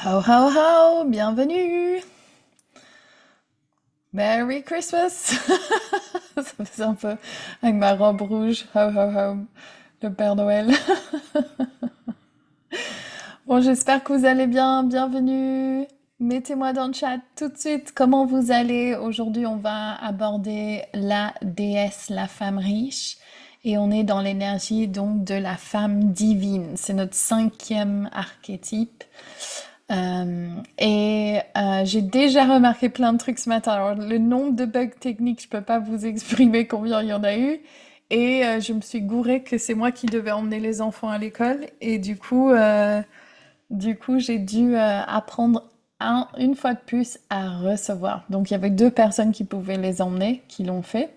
Ho ho ho, bienvenue. Merry Christmas. Ça faisait un peu avec ma robe rouge. Ho ho ho, le Père Noël. Bon, j'espère que vous allez bien. Bienvenue. Mettez-moi dans le chat tout de suite comment vous allez. Aujourd'hui, on va aborder la déesse, la femme riche. Et on est dans l'énergie donc de la femme divine. C'est notre cinquième archétype. J'ai déjà remarqué plein de trucs ce matin. Alors, le nombre de bugs techniques, je peux pas vous exprimer combien il y en a eu. Je me suis gourée que c'est moi qui devais emmener les enfants à l'école. Du coup, j'ai dû apprendre une fois de plus à recevoir. Donc, il y avait deux personnes qui pouvaient les emmener, qui l'ont fait.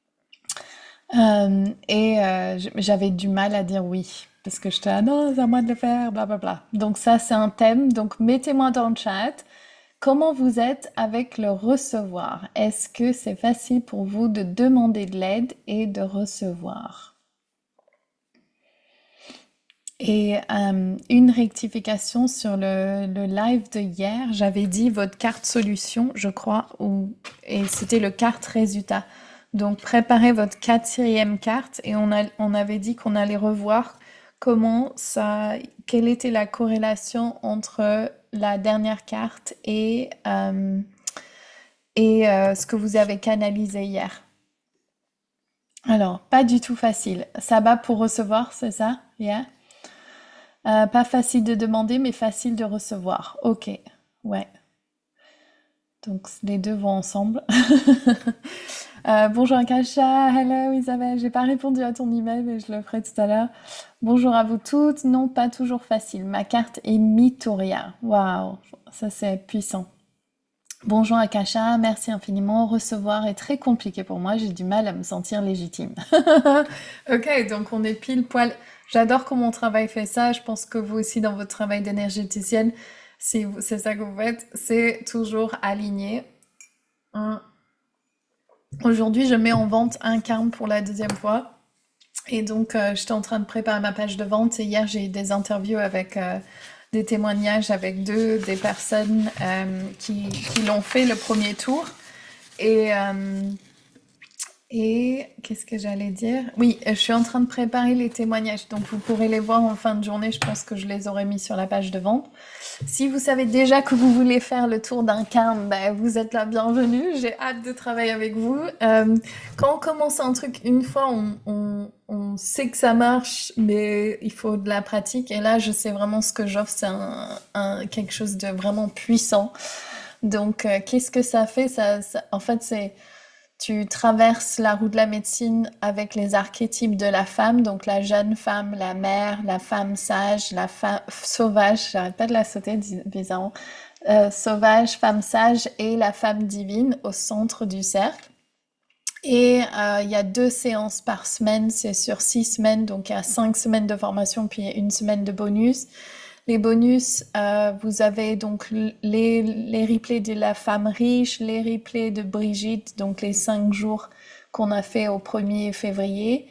J'avais du mal à dire oui. Parce que j'étais, ah non, c'est à moi de le faire, blablabla. Donc ça, c'est un thème. Donc mettez-moi dans le chat comment vous êtes avec le recevoir. Est-ce que c'est facile pour vous de demander de l'aide et de recevoir? Une rectification sur le live de hier, j'avais dit votre carte solution, je crois, et c'était le carte résultat. Donc préparez votre quatrième carte et on avait dit qu'on allait revoir comment ça, quelle était la corrélation entre la dernière carte et ce que vous avez canalisé hier. Alors, pas du tout facile. Ça va pour recevoir, c'est ça? Yeah. Pas facile de demander, mais facile de recevoir. Ok, ouais. Donc les deux vont ensemble. Bonjour Akasha, hello Isabelle. J'ai pas répondu à ton email, mais je le ferai tout à l'heure. Bonjour à vous toutes. Non, pas toujours facile. Ma carte est Mitoria. Waouh, ça c'est puissant. Bonjour Akasha, merci infiniment. Recevoir est très compliqué pour moi. J'ai du mal à me sentir légitime. Ok, donc on est pile poil. J'adore comment mon travail fait ça. Je pense que vous aussi, dans votre travail d'énergéticienne, si c'est ça que vous faites, c'est toujours aligné. Hum. Aujourd'hui, je mets en vente un carme pour la deuxième fois. Et donc, j'étais en train de préparer ma page de vente. Et hier, j'ai eu des interviews avec des témoignages avec des personnes qui l'ont fait le premier tour. Et, euh, Et qu'est-ce que j'allais dire? Oui, je suis en train de préparer les témoignages, donc vous pourrez les voir en fin de journée. Je pense que je les aurai mis sur la page de vente. Si vous savez déjà que vous voulez faire le tour d'un carme, ben, vous êtes la bienvenue. J'ai hâte de travailler avec vous. Quand on commence un truc une fois, on sait que ça marche, mais il faut de la pratique. Et là, je sais vraiment ce que j'offre, c'est quelque chose de vraiment puissant. Donc, qu'est-ce que ça fait? En fait, c'est tu traverses la roue de la médecine avec les archétypes de la femme, donc la jeune femme, la mère, la femme sage, la femme sauvage, j'arrête pas de la sauter bizarrement, sauvage, femme sage et la femme divine au centre du cercle. Il y a 2 séances par semaine, c'est sur 6 semaines, donc il y a 5 semaines de formation puis une semaine de bonus. Les bonus, vous avez donc les replays de la femme riche, les replays de Brigitte, donc les 5 jours qu'on a fait au 1er février.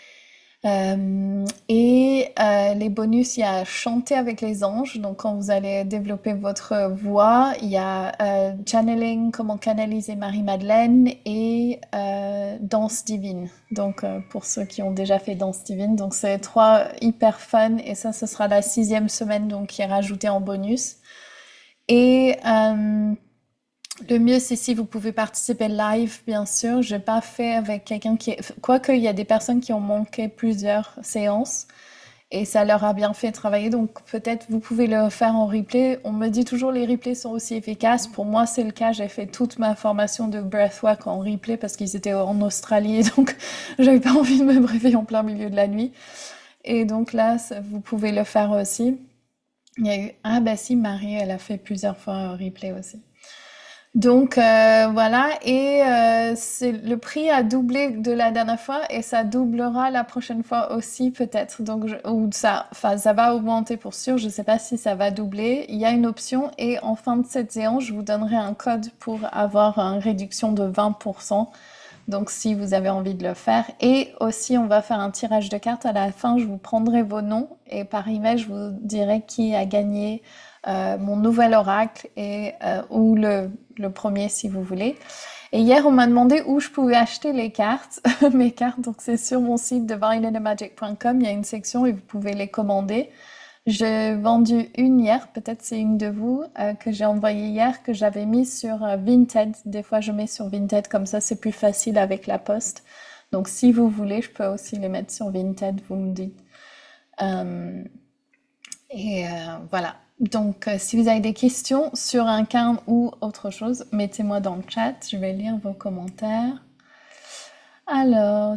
Les bonus, il y a chanter avec les anges, donc quand vous allez développer votre voix, il y a channeling, comment canaliser Marie-Madeleine et danse divine. Donc pour ceux qui ont déjà fait danse divine, donc c'est 3 hyper fun et ça ce sera la 6e semaine donc qui est rajoutée en bonus. Et le mieux, c'est si vous pouvez participer live, bien sûr. Je n'ai pas fait avec quelqu'un qui est... Quoique, il y a des personnes qui ont manqué plusieurs séances et ça leur a bien fait travailler. Donc, peut-être vous pouvez le faire en replay. On me dit toujours les replays sont aussi efficaces. Pour moi, c'est le cas. J'ai fait toute ma formation de breathwork en replay parce qu'ils étaient en Australie. Donc, j'avais pas envie de me réveiller en plein milieu de la nuit. Et donc là, vous pouvez le faire aussi. Il y a eu... Ah bah si, Marie, elle a fait plusieurs fois un replay aussi. Donc voilà, c'est le prix a doublé de la dernière fois et ça doublera la prochaine fois aussi peut-être. Donc ou ça, enfin ça va augmenter pour sûr. Je sais pas si ça va doubler. Il y a une option et en fin de cette séance, je vous donnerai un code pour avoir une réduction de 20% Donc si vous avez envie de le faire. Et aussi, on va faire un tirage de cartes. À la fin, je vous prendrai vos noms et par email, je vous dirai qui a gagné mon nouvel oracle ou le premier si vous voulez. Et hier, on m'a demandé où je pouvais acheter les cartes, mes cartes. Donc c'est sur mon site divineinthemagic.com. Il y a une section et vous pouvez les commander. J'ai vendu une hier, peut-être c'est une de vous, que j'ai envoyée hier, que j'avais mis sur Vinted. Des fois, je mets sur Vinted, comme ça, c'est plus facile avec la poste. Donc, si vous voulez, je peux aussi les mettre sur Vinted, vous me dites. Euh, voilà. Donc, si vous avez des questions sur un carne ou autre chose, mettez-moi dans le chat, je vais lire vos commentaires. Alors,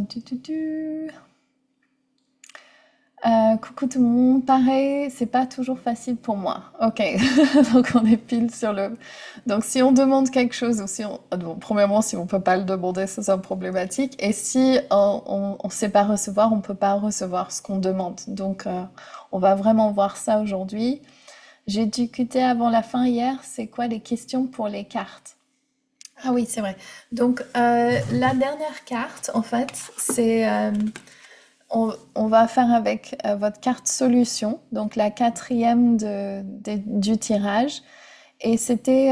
coucou tout le monde, pareil, c'est pas toujours facile pour moi. Ok, donc on est pile sur le... Donc si on demande quelque chose, ou si on... Bon, premièrement, si on peut pas le demander, ça c'est problématique. Et si on sait pas recevoir, on peut pas recevoir ce qu'on demande. Donc on va vraiment voir ça aujourd'hui. J'ai discuté avant la fin hier, c'est quoi les questions pour les cartes? Ah oui, c'est vrai. Donc la dernière carte, en fait, c'est... on va faire avec votre carte solution, donc la quatrième du tirage. Et c'était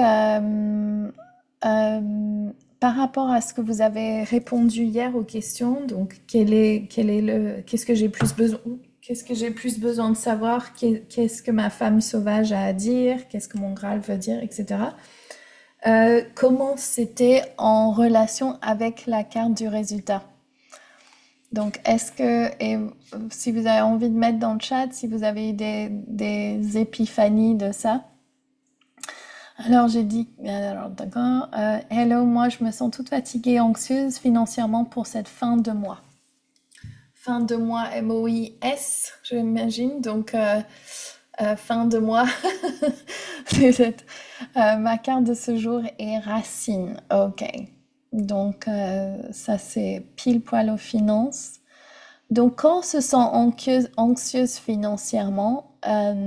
par rapport à ce que vous avez répondu hier aux questions. Donc, qu'est-ce que j'ai plus besoin, qu'est-ce que j'ai plus besoin de savoir, qu'est-ce que ma femme sauvage a à dire, qu'est-ce que mon Graal veut dire, etc. Comment c'était en relation avec la carte du résultat? Donc, et si vous avez envie de mettre dans le chat, si vous avez eu des épiphanies de ça. Alors, j'ai dit, alors d'accord, hello, moi je me sens toute fatiguée et anxieuse financièrement pour cette fin de mois. Fin de mois, MOIS, j'imagine, donc fin de mois. Ma carte de ce jour est Racine, ok. Donc, ça c'est pile poil aux finances. Donc, quand on se sent anxieuse financièrement,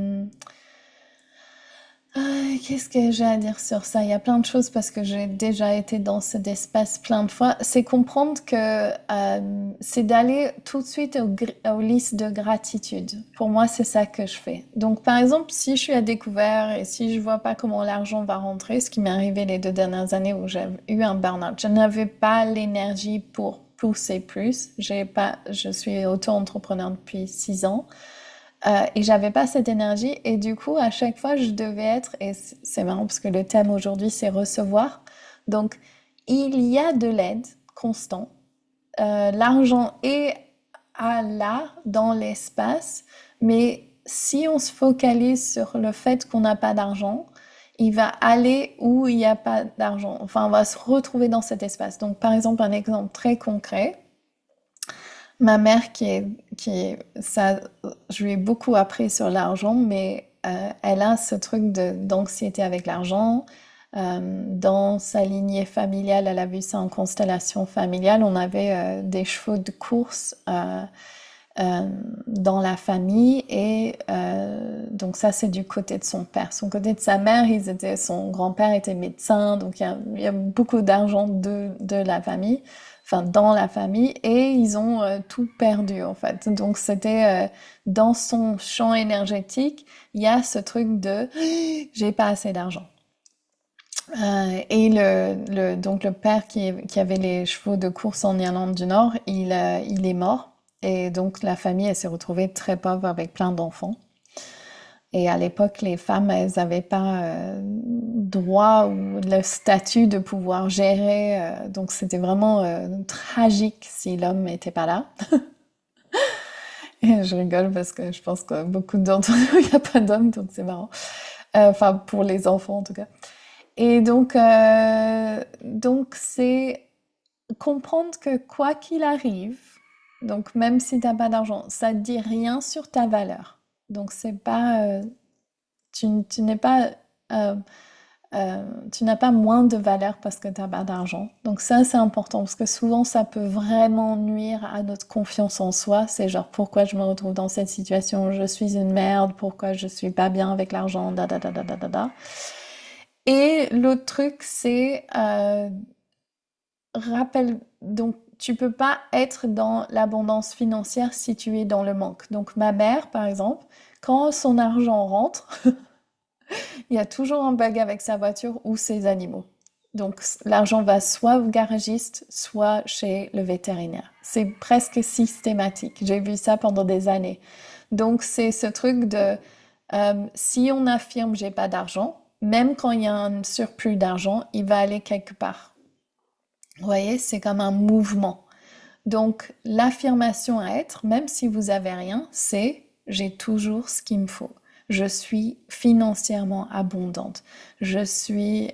qu'est-ce que j'ai à dire sur ça? Il y a plein de choses parce que j'ai déjà été dans cet espace plein de fois. C'est comprendre que c'est d'aller tout de suite aux listes de gratitude. Pour moi, c'est ça que je fais. Donc, par exemple, si je suis à découvert et si je vois pas comment l'argent va rentrer, ce qui m'est arrivé les 2 dernières années où j'ai eu un burn-out, je n'avais pas l'énergie pour pousser plus. Je suis auto-entrepreneur depuis 6 ans. Et j'avais pas cette énergie et du coup à chaque fois je devais être, et c'est marrant parce que le thème aujourd'hui c'est recevoir, donc il y a de l'aide constant, l'argent est là dans l'espace, mais si on se focalise sur le fait qu'on n'a pas d'argent, il va aller où il n'y a pas d'argent, enfin on va se retrouver dans cet espace. Donc par exemple un exemple très concret, ma mère ça, je lui ai beaucoup appris sur l'argent, mais elle a ce truc d'anxiété avec l'argent. Dans sa lignée familiale, elle a vu ça en constellation familiale. On avait des chevaux de course dans la famille et donc ça c'est du côté de son père. Son côté de sa mère, son grand-père était médecin, donc il y a beaucoup d'argent de la famille, enfin dans la famille, et ils ont tout perdu en fait. Donc c'était dans son champ énergétique, il y a ce truc de j'ai pas assez d'argent. Et donc le père qui avait les chevaux de course en Irlande du Nord, il est mort. Et donc la famille, elle s'est retrouvée très pauvre avec plein d'enfants. Et à l'époque, les femmes, elles n'avaient pas droit ou le statut de pouvoir gérer. Donc c'était vraiment tragique si l'homme n'était pas là. Et je rigole parce que je pense que beaucoup d'entre nous, il n'y a pas d'homme, donc c'est marrant. Enfin, pour les enfants en tout cas. Et donc c'est comprendre que quoi qu'il arrive, donc même si t'as pas d'argent, ça ne dit rien sur ta valeur. Donc c'est pas, tu n'es pas, euh, tu n'as pas moins de valeur parce que t'as pas d'argent. Donc ça c'est important parce que souvent ça peut vraiment nuire à notre confiance en soi. C'est genre pourquoi je me retrouve dans cette situation, je suis une merde, pourquoi je suis pas bien avec l'argent, da da da da da da da. Et l'autre truc, c'est donc, tu peux pas être dans l'abondance financière si tu es dans le manque. Donc, ma mère, par exemple, quand son argent rentre, il y a toujours un bug avec sa voiture ou ses animaux. Donc, l'argent va soit au garagiste, soit chez le vétérinaire. C'est presque systématique. J'ai vu ça pendant des années. Donc, c'est ce truc de si on affirme j'ai pas d'argent, même quand il y a un surplus d'argent, il va aller quelque part. Vous voyez, c'est comme un mouvement. Donc, l'affirmation à être, même si vous avez rien, c'est j'ai toujours ce qu'il me faut. Je suis financièrement abondante. Je suis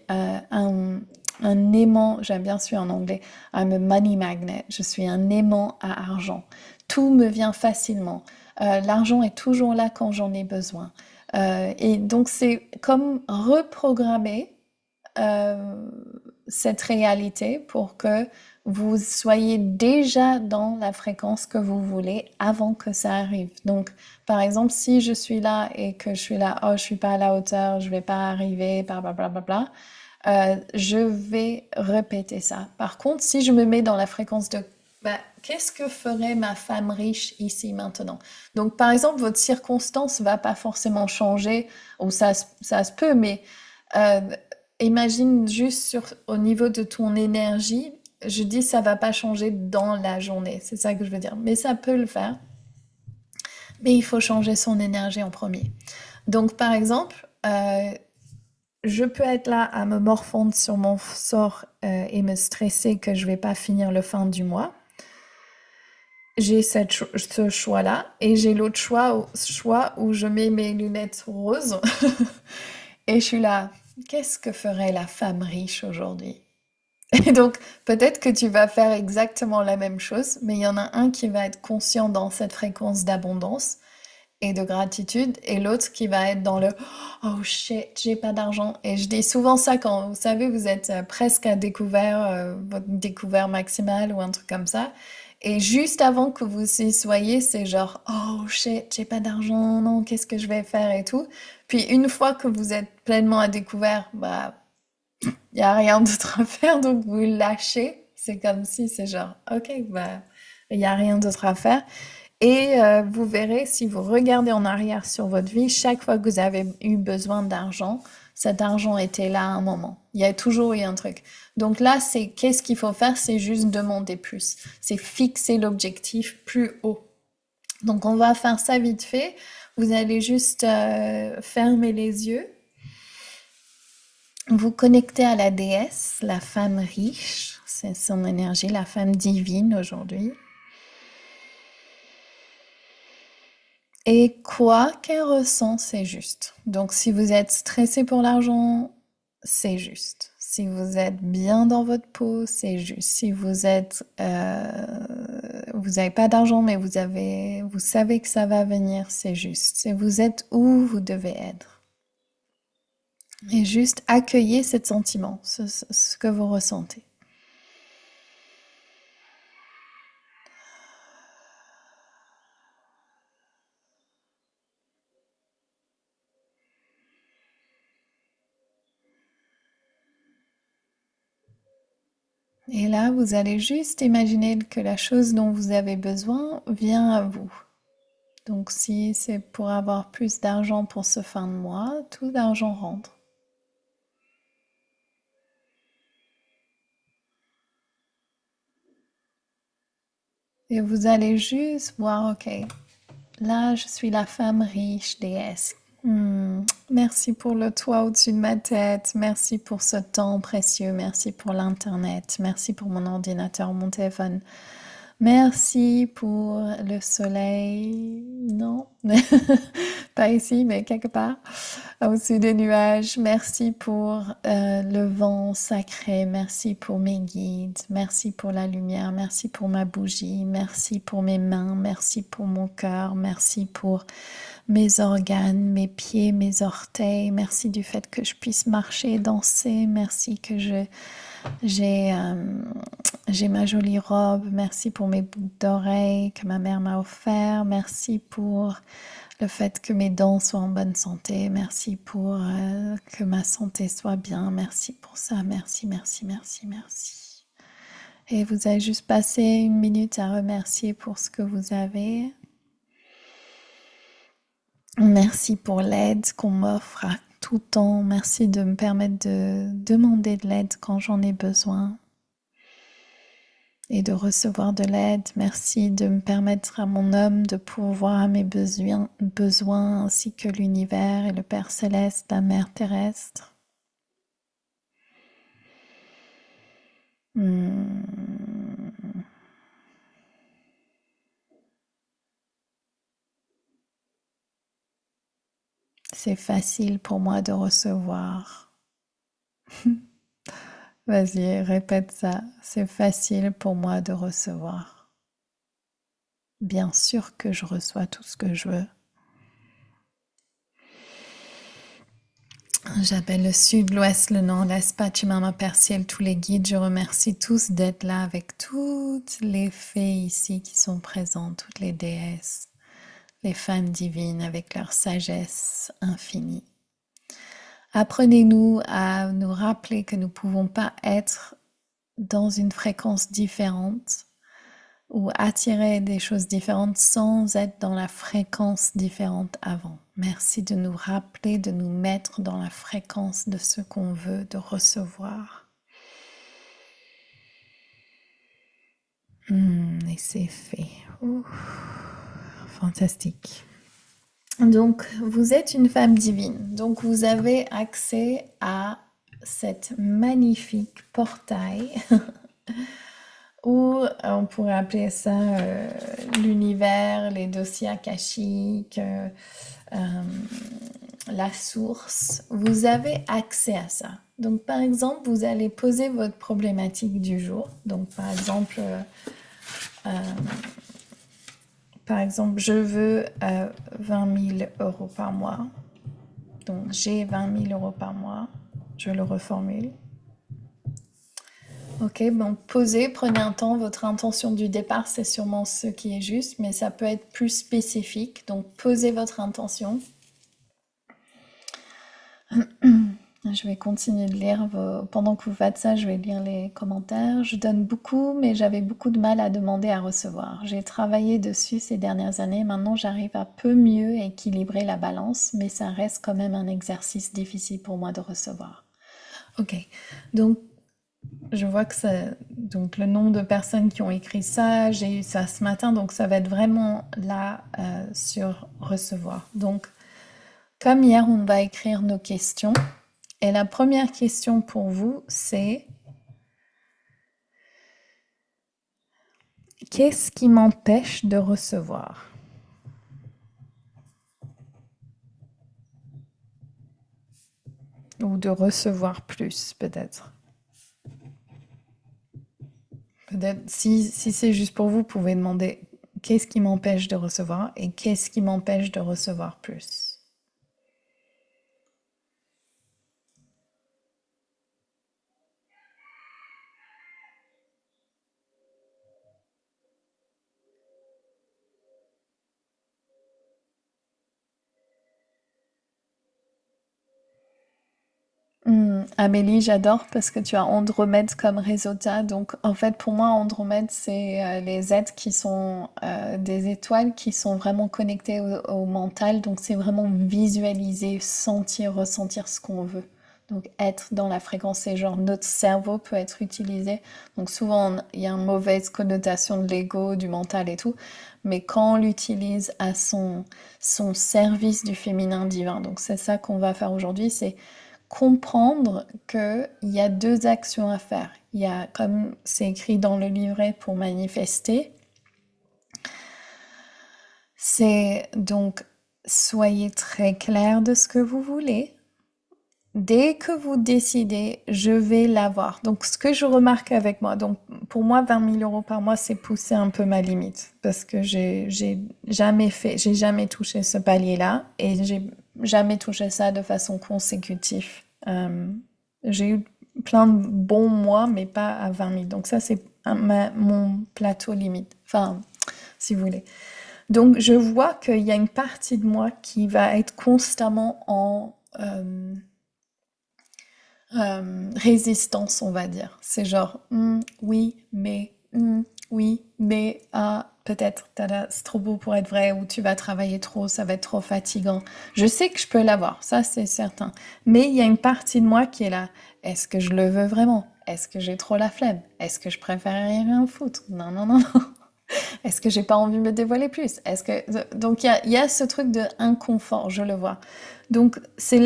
un aimant, j'aime bien celui en anglais, I'm a money magnet. Je suis un aimant à argent. Tout me vient facilement. L'argent est toujours là quand j'en ai besoin. Et donc, c'est comme reprogrammer euh, cette réalité pour que vous soyez déjà dans la fréquence que vous voulez avant que ça arrive. Donc, par exemple, si je suis là et que je suis là, oh, je suis pas à la hauteur, je vais pas arriver, bla bla bla bla bla, je vais répéter ça. Par contre, si je me mets dans la fréquence de bah, qu'est-ce que ferait ma femme riche ici maintenant? Donc, par exemple, votre circonstance va pas forcément changer, ou ça se peut, mais euh, imagine juste au niveau de ton énergie, je dis ça va pas changer dans la journée, c'est ça que je veux dire. Mais ça peut le faire, mais il faut changer son énergie en premier. Donc par exemple, je peux être là à me morfondre sur mon sort et me stresser que je vais pas finir le fin du mois. J'ai ce choix-là et j'ai l'autre choix où je mets mes lunettes roses et je suis là. Qu'est-ce que ferait la femme riche aujourd'hui? Et donc, peut-être que tu vas faire exactement la même chose, mais il y en a un qui va être conscient dans cette fréquence d'abondance et de gratitude, et l'autre qui va être dans le oh shit, j'ai pas d'argent. Et je dis souvent ça quand, vous savez, vous êtes presque à découvert, votre découvert maximal ou un truc comme ça. Et juste avant que vous y soyez, c'est genre oh shit, j'ai pas d'argent, non, qu'est-ce que je vais faire et tout. Puis une fois que vous êtes pleinement à découvert, bah il n'y a rien d'autre à faire, donc vous lâchez. C'est comme si c'est genre, ok, bah, il n'y a rien d'autre à faire. Et vous verrez, si vous regardez en arrière sur votre vie, chaque fois que vous avez eu besoin d'argent, cet argent était là à un moment. Il y a toujours eu un truc. Donc là, c'est qu'est-ce qu'il faut faire? C'est juste demander plus. C'est fixer l'objectif plus haut. Donc on va faire ça vite fait. Vous allez juste fermer les yeux, vous connectez à la déesse, la femme riche, c'est son énergie, la femme divine aujourd'hui. Et quoi qu'elle ressent, c'est juste. Donc si vous êtes stressé pour l'argent, c'est juste. Si vous êtes bien dans votre peau, c'est juste. Si vous êtes, vous n'avez pas d'argent, mais vous savez que ça va venir, c'est juste. Si vous êtes où vous devez être. Et juste accueillez ce sentiment, ce que vous ressentez. Et là, vous allez juste imaginer que la chose dont vous avez besoin vient à vous. Donc si c'est pour avoir plus d'argent pour ce fin de mois, tout l'argent rentre. Et vous allez juste voir, ok, là je suis la femme riche, déesse. Merci pour le toit au-dessus de ma tête, merci pour ce temps précieux, merci pour l'internet, merci pour mon ordinateur, mon téléphone. Merci pour le soleil. Non, pas ici, mais quelque part, au-dessus des nuages. Merci pour le vent sacré. Merci pour mes guides. Merci pour la lumière. Merci pour ma bougie. Merci pour mes mains. Merci pour mon cœur. Merci pour mes organes, mes pieds, mes orteils. Merci du fait que je puisse marcher, danser. Merci que j'ai j'ai ma jolie robe. Merci pour mes boucles d'oreilles que ma mère m'a offert. Merci pour le fait que mes dents soient en bonne santé. Merci pour que ma santé soit bien. Merci pour ça. Merci, merci, merci, merci. Et vous avez juste passé une minute à remercier pour ce que vous avez. Merci pour l'aide qu'on m'offre à tout temps. Merci de me permettre de demander de l'aide quand j'en ai besoin et de recevoir de l'aide. Merci de me permettre à mon homme de pourvoir à mes besoins ainsi que l'univers et le Père Céleste, la Mère Terrestre. C'est facile pour moi de recevoir. Vas-y, répète ça. C'est facile pour moi de recevoir. Bien sûr que je reçois tout ce que je veux. J'appelle le sud, l'ouest, le nord, l'est, Pachamama, Perciel, tous les guides. Je remercie tous d'être là avec toutes les fées ici qui sont présentes, toutes les déesses, les femmes divines avec leur sagesse infinie. Apprenez-nous à nous rappeler que nous ne pouvons pas être dans une fréquence différente ou attirer des choses différentes sans être dans la fréquence différente avant. Merci de nous rappeler, de nous mettre dans la fréquence de ce qu'on veut, de recevoir. Et c'est fait. Ouh, fantastique. Donc, vous êtes une femme divine. Donc, vous avez accès à cette magnifique portail ou on pourrait appeler ça l'univers, les dossiers akashiques, la source. Vous avez accès à ça. Donc, par exemple, vous allez poser votre problématique du jour. Donc, par exemple, je veux 20 000 euros par mois. Donc, j'ai 20 000 euros par mois. Je le reformule. Ok, donc posez, prenez un temps. Votre intention du départ, c'est sûrement ce qui est juste, mais ça peut être plus spécifique. Donc, posez votre intention. Je vais continuer de lire. Pendant que vous faites ça, je vais lire les commentaires. Je donne beaucoup, mais j'avais beaucoup de mal à demander à recevoir. J'ai travaillé dessus ces dernières années. Maintenant, j'arrive à peu mieux équilibrer la balance, mais ça reste quand même un exercice difficile pour moi de recevoir. Ok, donc je vois que donc le nombre de personnes qui ont écrit ça, j'ai eu ça ce matin, donc ça va être vraiment là sur recevoir. Donc, comme hier, on va écrire nos questions. Et la première question pour vous, c'est qu'est-ce qui m'empêche de recevoir? Ou de recevoir plus, peut-être. Peut-être, si c'est juste pour vous, vous pouvez demander qu'est-ce qui m'empêche de recevoir et qu'est-ce qui m'empêche de recevoir plus. Amélie, j'adore parce que tu as Andromède comme résultat. Donc, en fait, pour moi, Andromède, c'est les êtres qui sont des étoiles qui sont vraiment connectées au mental. Donc, c'est vraiment visualiser, sentir, ressentir ce qu'on veut. Donc, être dans la fréquence, c'est genre notre cerveau peut être utilisé. Donc, souvent, il y a une mauvaise connotation de l'ego, du mental et tout. Mais quand on l'utilise à son service du féminin divin, donc c'est ça qu'on va faire aujourd'hui, c'est comprendre qu'il y a deux actions à faire. Il y a, comme c'est écrit dans le livret pour manifester, c'est donc soyez très clair de ce que vous voulez. Dès que vous décidez, je vais l'avoir. Donc, ce que je remarque avec moi, donc pour moi, 20 000 euros par mois, c'est pousser un peu ma limite parce que j'ai jamais touché ce palier-là et j'ai jamais touché ça de façon consécutive. J'ai eu plein de bons mois, mais pas à 20 000. Donc ça, c'est mon plateau limite. Enfin, si vous voulez. Donc, je vois qu'il y a une partie de moi qui va être constamment en résistance, on va dire. C'est genre, oui, mais, ah, peut-être, tada, c'est trop beau pour être vrai, ou tu vas travailler trop, ça va être trop fatigant. Je sais que je peux l'avoir, ça c'est certain. Mais il y a une partie de moi qui est là. Est-ce que je le veux vraiment? Est-ce que j'ai trop la flemme? Est-ce que je préfère rien foutre? Non, non, non, non. Est-ce que j'ai pas envie de me dévoiler plus? Est-ce que donc il y a ce truc de inconfort, je le vois. Donc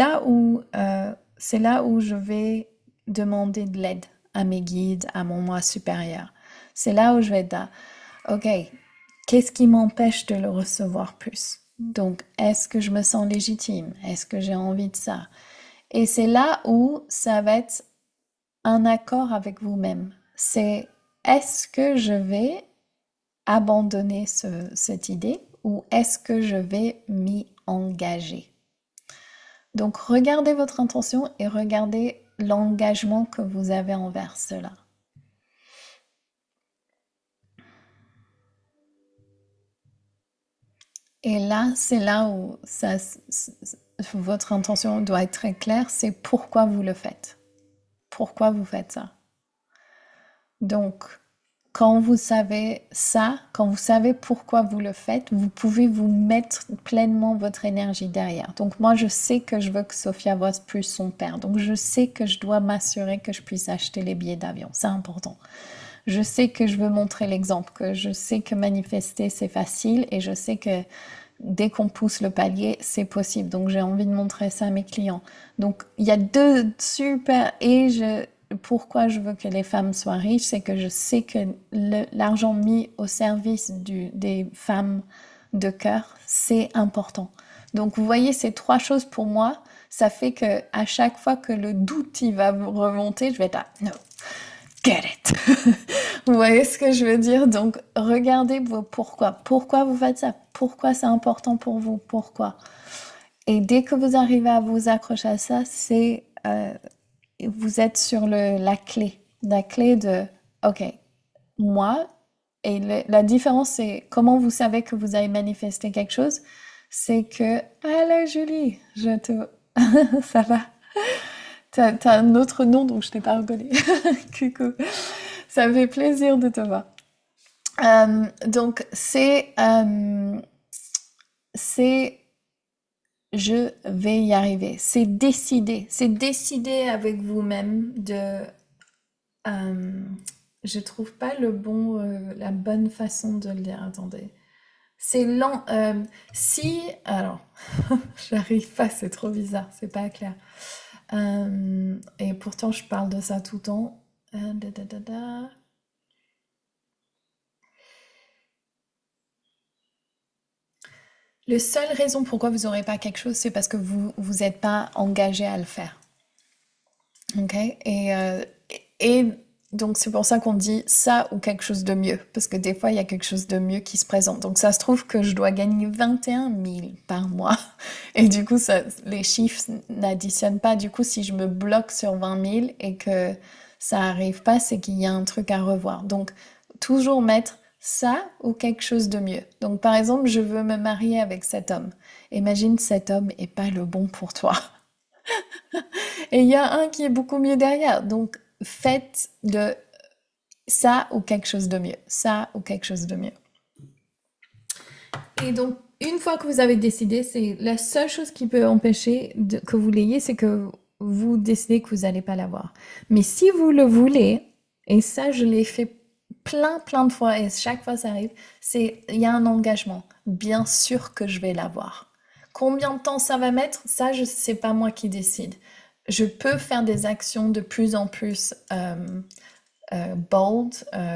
c'est là où je vais demander de l'aide à mes guides, à mon moi supérieur. C'est là où je vais être là. Ok, qu'est-ce qui m'empêche de le recevoir plus? Donc est-ce que je me sens légitime? Est-ce que j'ai envie de ça? Et c'est là où ça va être un accord avec vous-même. C'est est-ce que je vais abandonner cette idée ou est-ce que je vais m'y engager? Donc regardez votre intention et regardez l'engagement que vous avez envers cela. Et là, c'est là où votre intention doit être très claire, c'est pourquoi vous le faites. Pourquoi vous faites ça? Donc, quand vous savez ça, quand vous savez pourquoi vous le faites, vous pouvez vous mettre pleinement votre énergie derrière. Donc moi, je sais que je veux que Sophia voie plus son père. Donc je sais que je dois m'assurer que je puisse acheter les billets d'avion. C'est important. Je sais que je veux montrer l'exemple, que je sais que manifester, c'est facile et je sais que dès qu'on pousse le palier, c'est possible. Donc j'ai envie de montrer ça à mes clients. Donc il y a deux super... Pourquoi je veux que les femmes soient riches, c'est que je sais que l'argent mis au service des femmes de cœur, c'est important. Donc vous voyez, ces trois choses pour moi, ça fait que à chaque fois que le doute il va remonter, je vais être là, no, get it. Vous voyez ce que je veux dire? Donc regardez vos pourquoi. Pourquoi vous faites ça? Pourquoi c'est important pour vous? Pourquoi? Et dès que vous arrivez à vous accrocher à ça, vous êtes sur la clé de, ok, moi, et la différence, c'est comment vous savez que vous avez manifesté quelque chose, c'est que, allez Julie, ça va, t'as un autre nom donc je t'ai pas reconnu, coucou, ça me fait plaisir de te voir. Donc c'est je vais y arriver, c'est décider avec vous-même de Euh, je trouve pas la bonne façon de le dire. Attendez. C'est lent. Si, alors, j'arrive pas, c'est trop bizarre, c'est pas clair. Et pourtant, je parle de ça tout le temps. Da, da, da, da. La seule raison pourquoi vous n'aurez pas quelque chose, c'est parce que vous êtes pas engagé à le faire. Ok? Et donc c'est pour ça qu'on dit ça ou quelque chose de mieux, parce que des fois il y a quelque chose de mieux qui se présente. Donc ça se trouve que je dois gagner 21 000 par mois, et du coup les chiffres n'additionnent pas. Du coup, si je me bloque sur 20 000 et que ça arrive pas, c'est qu'il y a un truc à revoir. Donc toujours mettre ça ou quelque chose de mieux. Donc par exemple, je veux me marier avec cet homme. Imagine cet homme est pas le bon pour toi. Et il y a un qui est beaucoup mieux derrière. Donc, faites de ça ou quelque chose de mieux. Ça ou quelque chose de mieux. Et donc, une fois que vous avez décidé, c'est la seule chose qui peut empêcher que vous l'ayez, c'est que vous décidez que vous n'allez pas l'avoir. Mais si vous le voulez, et ça, je l'ai fait plein de fois, et chaque fois ça arrive, il y a un engagement. Bien sûr que je vais l'avoir. Combien de temps ça va mettre, ça, c'est pas moi qui décide. Je peux faire des actions de plus en plus bold,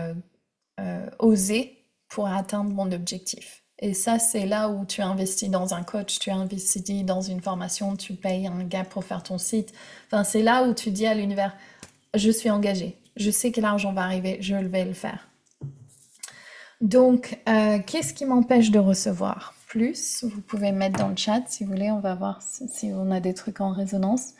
osées pour atteindre mon objectif. Et ça, c'est là où tu investis dans un coach, tu investis dans une formation, tu payes un gars pour faire ton site. Enfin, c'est là où tu dis à l'univers, je suis engagée, je sais que l'argent va arriver, je vais le faire. Donc, qu'est-ce qui m'empêche de recevoir plus? Vous pouvez mettre dans le chat si vous voulez, on va voir si on a des trucs en résonance.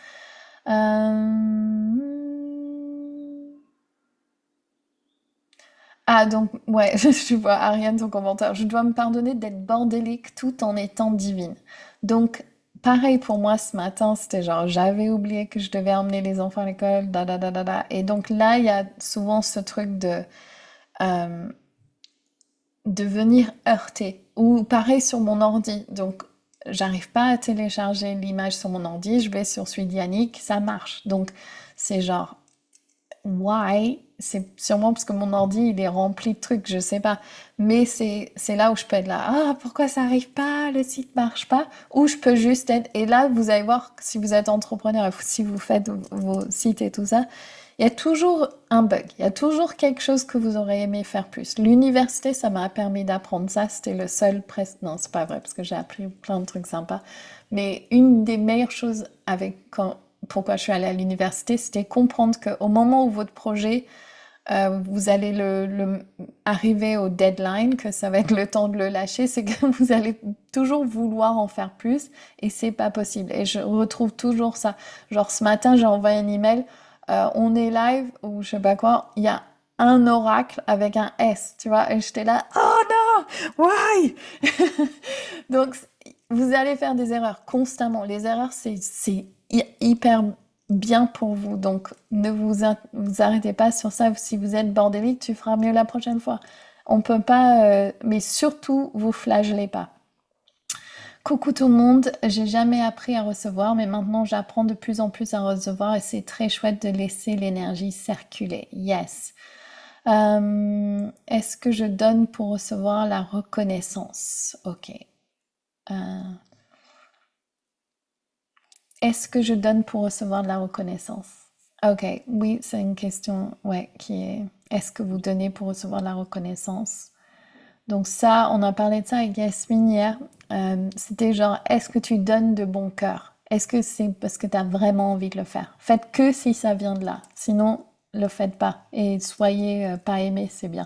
Ah donc, ouais, je vois Ariane ton commentaire. Je dois me pardonner d'être bordélique tout en étant divine. Donc, pareil pour moi ce matin, c'était genre j'avais oublié que je devais emmener les enfants à l'école, da da da da da. Et donc là, il y a souvent ce truc euh, de venir heurter. Ou pareil sur mon ordi. Donc j'arrive pas à télécharger l'image sur mon ordi, je vais sur celui d'Yannick, ça marche. Donc c'est genre why? C'est sûrement parce que mon ordi il est rempli de trucs, je sais pas. Mais c'est là où je peux être là. Ah, pourquoi ça arrive pas? Le site marche pas? Ou je peux juste être. Et là, vous allez voir, si vous êtes entrepreneur et si vous faites vos sites et tout ça, il y a toujours un bug. Il y a toujours quelque chose que vous aurez aimé faire plus. L'université, ça m'a permis d'apprendre ça. C'était le seul presque. Non, c'est pas vrai parce que j'ai appris plein de trucs sympas. Mais une des meilleures choses pourquoi je suis allée à l'université, c'était comprendre qu'au moment où votre projet, vous allez arriver au deadline, que ça va être le temps de le lâcher, c'est que vous allez toujours vouloir en faire plus et c'est pas possible. Et je retrouve toujours ça. Genre ce matin, j'ai envoyé un email, on est live ou je sais pas quoi, il y a un oracle avec un S, tu vois, et j'étais là, oh non, why? Donc, vous allez faire des erreurs constamment. Les erreurs, c'est hyper bien pour vous. Donc, ne vous arrêtez pas sur ça. Si vous êtes bordélique, tu feras mieux la prochaine fois. On peut pas, mais surtout, vous flagellez pas. Coucou tout le monde, j'ai jamais appris à recevoir, mais maintenant j'apprends de plus en plus à recevoir et c'est très chouette de laisser l'énergie circuler. Yes. Est-ce que je donne pour recevoir la reconnaissance? Ok. Euh, Est-ce que je donne pour recevoir de la reconnaissance? Ok, oui, c'est une question, ouais, qui est, est-ce que vous donnez pour recevoir de la reconnaissance? Donc ça, on a parlé de ça avec Yasmine hier. C'était genre, est-ce que tu donnes de bon cœur? Est-ce que c'est parce que tu as vraiment envie de le faire? Faites que si ça vient de là. Sinon, le faites pas. Et soyez pas aimé, c'est bien.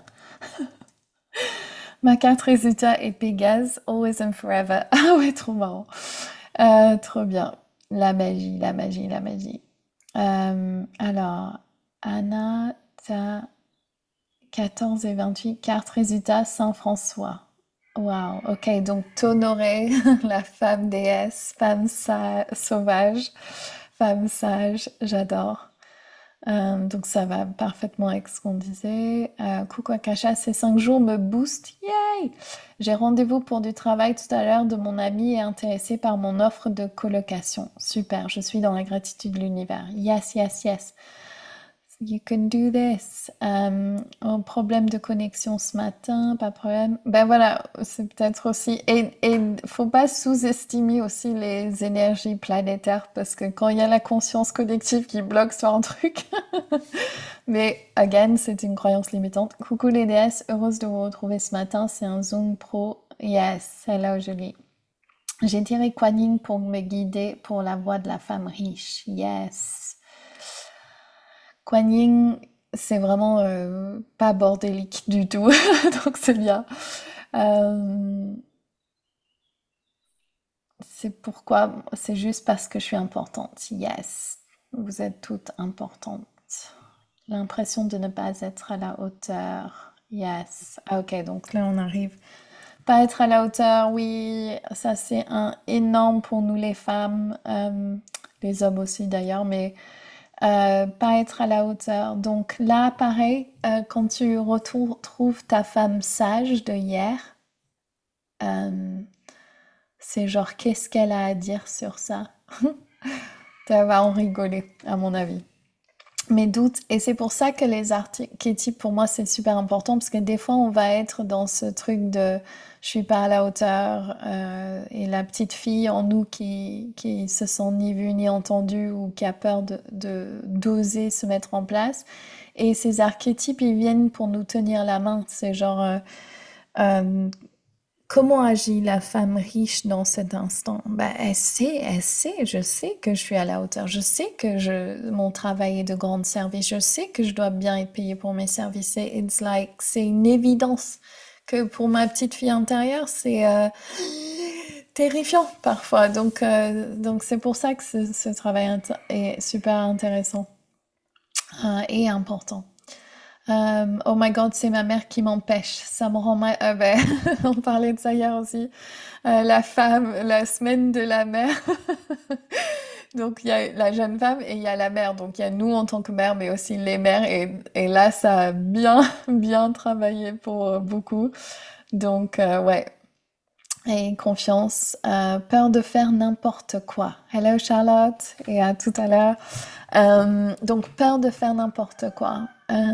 Ma carte résultat est Pégase, always and forever. Ah ouais, trop marrant. Trop bien. La magie, la magie, la magie. Alors, Anna, t'as 14 et 28 cartes résultat Saint-François. Waouh, ok, donc t'honorer la femme déesse, sauvage, femme sage, j'adore. Donc ça va parfaitement avec ce qu'on disait. Coucou Akasha, ces 5 jours me boostent. Yay! J'ai rendez-vous pour du travail tout à l'heure de mon ami et intéressé par mon offre de colocation. Super, je suis dans la gratitude de l'univers. Yes, yes, yes. You can do this. Un problème de connexion ce matin, pas de problème. Ben voilà, c'est peut-être aussi. Et faut pas sous-estimer aussi les énergies planétaires parce que quand il y a la conscience collective qui bloque sur un truc. Mais again, c'est une croyance limitante. Coucou les déesses, heureuse de vous retrouver ce matin. C'est un Zoom Pro. Yes, hello Julie. J'ai tiré Kuan Yin pour me guider pour la voie de la femme riche. Yes. Kuan Yin, c'est vraiment pas bordélique du tout, donc c'est bien. Euh, c'est juste parce que je suis importante. Yes, vous êtes toutes importantes. L'impression de ne pas être à la hauteur. Yes. Ah, ok, donc là on arrive. Pas être à la hauteur, oui, ça c'est un énorme pour nous les femmes, les hommes aussi d'ailleurs, mais pas être à la hauteur. Donc là, pareil, quand tu retrouves ta femme sage de hier, euh, c'est genre qu'est-ce qu'elle a à dire sur ça? Tu vas en rigoler, à mon avis. Mes doutes, et c'est pour ça que les archétypes pour moi c'est super important parce que des fois on va être dans ce truc de je suis pas à la hauteur et la petite fille en nous qui se sent ni vue ni entendue ou qui a peur d'oser se mettre en place et ces archétypes ils viennent pour nous tenir la main, c'est genre euh, comment agit la femme riche dans cet instant? Bah, elle sait, je sais que je suis à la hauteur, je sais que mon travail est de grande service, je sais que je dois bien être payée pour mes services. C'est une évidence que pour ma petite fille intérieure, c'est terrifiant parfois. Donc c'est pour ça que ce travail est super intéressant et important. Oh my God, c'est ma mère qui m'empêche. Ça me rend mal. Ben, on parlait de ça hier aussi. La femme, la semaine de la mère. Donc il y a la jeune femme et il y a la mère. Donc il y a nous en tant que mère, mais aussi les mères. Et là, ça a bien, bien travaillé pour beaucoup. Donc ouais. Et confiance, peur de faire n'importe quoi. Hello Charlotte et à tout à l'heure. Donc peur de faire n'importe quoi.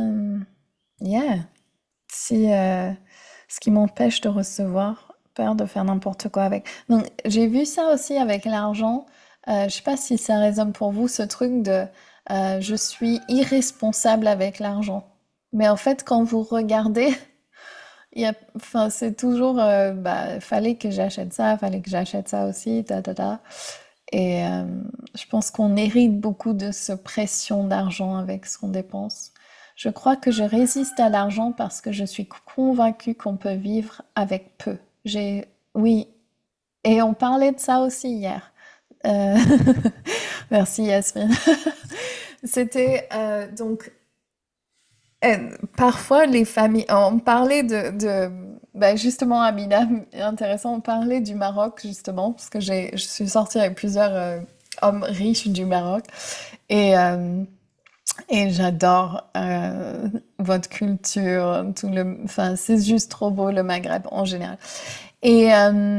Yeah. Si ce qui m'empêche de recevoir, peur de faire n'importe quoi avec. Donc j'ai vu ça aussi avec l'argent. Je sais pas si ça résonne pour vous ce truc de je suis irresponsable avec l'argent. Mais en fait, quand vous regardez, enfin, c'est toujours bah, fallait que j'achète ça, fallait que j'achète ça aussi, ta ta ta. Et je pense qu'on hérite beaucoup de ce pression d'argent avec ce qu'on dépense. Je crois que je résiste à l'argent parce que je suis convaincue qu'on peut vivre avec peu. Oui, et on parlait de ça aussi hier. Euh, Merci Yasmine. C'était donc parfois les familles. On parlait bah, justement Amina, intéressant. On parlait du Maroc justement parce que je suis sortie avec plusieurs hommes riches du Maroc. Et, euh, et j'adore votre culture, enfin, c'est juste trop beau le Maghreb en général. Et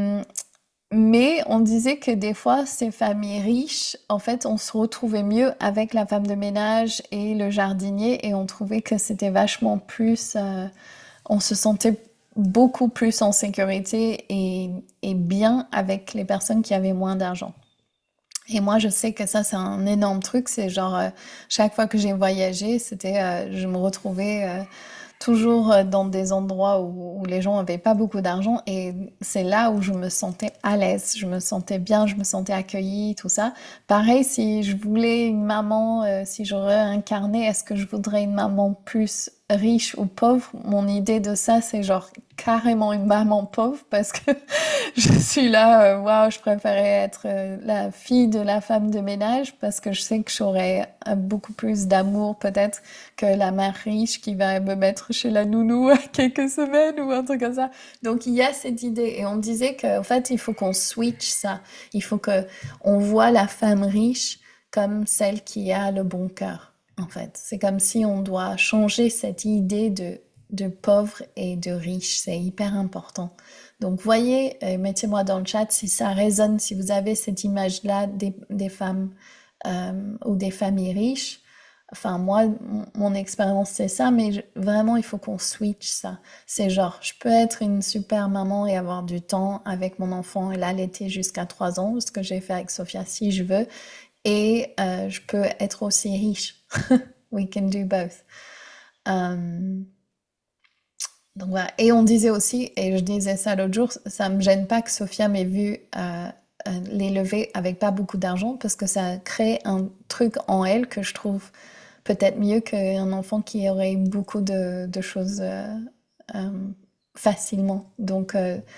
mais on disait que des fois, ces familles riches, en fait, on se retrouvait mieux avec la femme de ménage et le jardinier, et on trouvait que c'était vachement plus, on se sentait beaucoup plus en sécurité et bien avec les personnes qui avaient moins d'argent. Et moi, je sais que ça, c'est un énorme truc. C'est genre, chaque fois que j'ai voyagé, je me retrouvais toujours dans des endroits où les gens n'avaient pas beaucoup d'argent. Et c'est là où je me sentais à l'aise. Je me sentais bien, je me sentais accueillie, tout ça. Pareil, si je voulais une maman, si j'aurais incarné, est-ce que je voudrais une maman plus riche ou pauvre? Mon idée de ça, c'est genre carrément une maman pauvre parce que je suis là, waouh, je préférais être la fille de la femme de ménage parce que je sais que j'aurais beaucoup plus d'amour peut-être que la mère riche qui va me mettre chez la nounou à quelques semaines ou un truc comme ça. Donc il y a cette idée et on disait qu'en fait il faut qu'on switch ça. Il faut que on voit la femme riche comme celle qui a le bon cœur. En fait, c'est comme si on doit changer cette idée de pauvre et de riche. C'est hyper important. Donc, voyez, mettez-moi dans le chat si ça résonne, si vous avez cette image-là des femmes ou des familles riches. Enfin, moi, mon expérience, c'est ça, mais vraiment, il faut qu'on switch ça. C'est genre, je peux être une super maman et avoir du temps avec mon enfant et l'allaiter jusqu'à 3 ans, ce que j'ai fait avec Sophia si je veux, et je peux être aussi riche. We can do both. Euh, donc voilà. Et on disait aussi, et je disais ça l'autre jour, ça me gêne pas que Sophia m'ait vu l'élever avec pas beaucoup d'argent parce que ça crée un truc en elle que je trouve peut-être mieux qu'un enfant qui aurait eu beaucoup de choses euh, facilement. Donc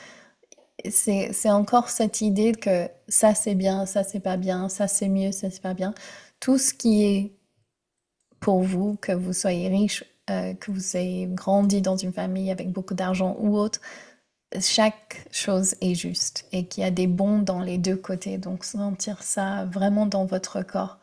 c'est encore cette idée que ça c'est bien, ça c'est pas bien, ça c'est mieux, ça c'est pas bien. Tout ce qui est pour vous, que vous soyez riche, que vous ayez grandi dans une famille avec beaucoup d'argent ou autre, chaque chose est juste et qu'il y a des bons dans les deux côtés. Donc sentir ça vraiment dans votre corps.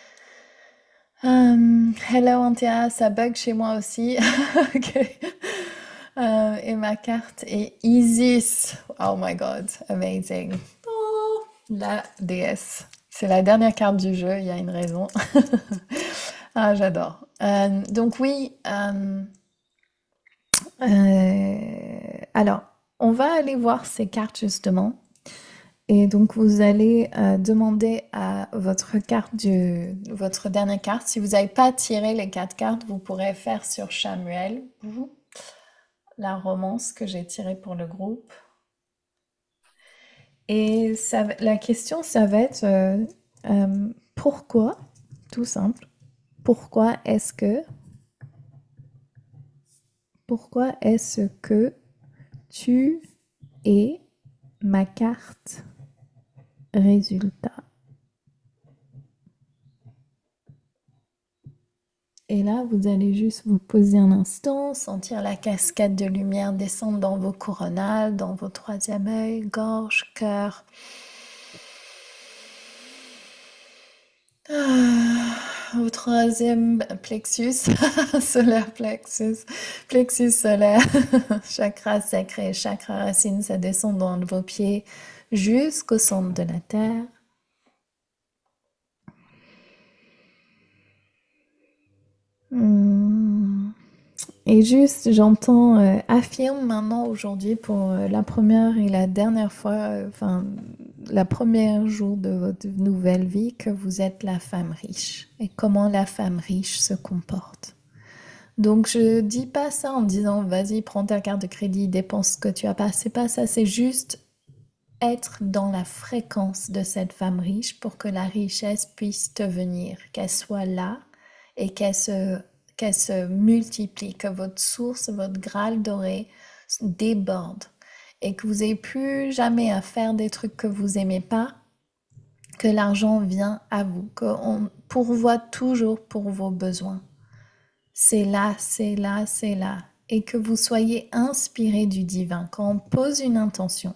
Hello Antea, ça bug chez moi aussi. Ok. Et ma carte est Isis. Oh my god, amazing. Oh, la déesse. C'est la dernière carte du jeu, il y a une raison. Ah, j'adore. Donc oui, alors, on va aller voir ces cartes justement. Et donc, vous allez demander à votre dernière carte. Si vous n'avez pas tiré les 4 cartes, vous pourrez faire sur Chamuel, la romance que j'ai tirée pour le groupe. Et la question, ça va être pourquoi, tout simple, pourquoi est-ce que, pourquoi est-ce que tu es ma carte résultat. Et là, vous allez juste vous poser un instant, sentir la cascade de lumière descendre dans vos coronales, dans vos troisième œil, gorge, cœur. Au troisième plexus, solaire plexus, plexus solaire, chakra sacré, chakra racine, ça descend dans vos pieds jusqu'au centre de la terre. Hmm. Et juste, j'entends affirme maintenant aujourd'hui pour la première et la dernière fois, enfin la première jour de votre nouvelle vie, que vous êtes la femme riche et comment la femme riche se comporte. Donc je dis pas ça en disant vas-y prends ta carte de crédit, dépense ce que tu as pas. C'est pas ça, c'est juste être dans la fréquence de cette femme riche pour que la richesse puisse te venir, qu'elle soit là et qu'elle se multiplie, que votre source, votre Graal doré déborde et que vous n'ayez plus jamais à faire des trucs que vous aimez pas, que l'argent vient à vous, qu'on pourvoit toujours pour vos besoins. C'est là, c'est là, c'est là. Et que vous soyez inspiré du divin. Quand on pose une intention,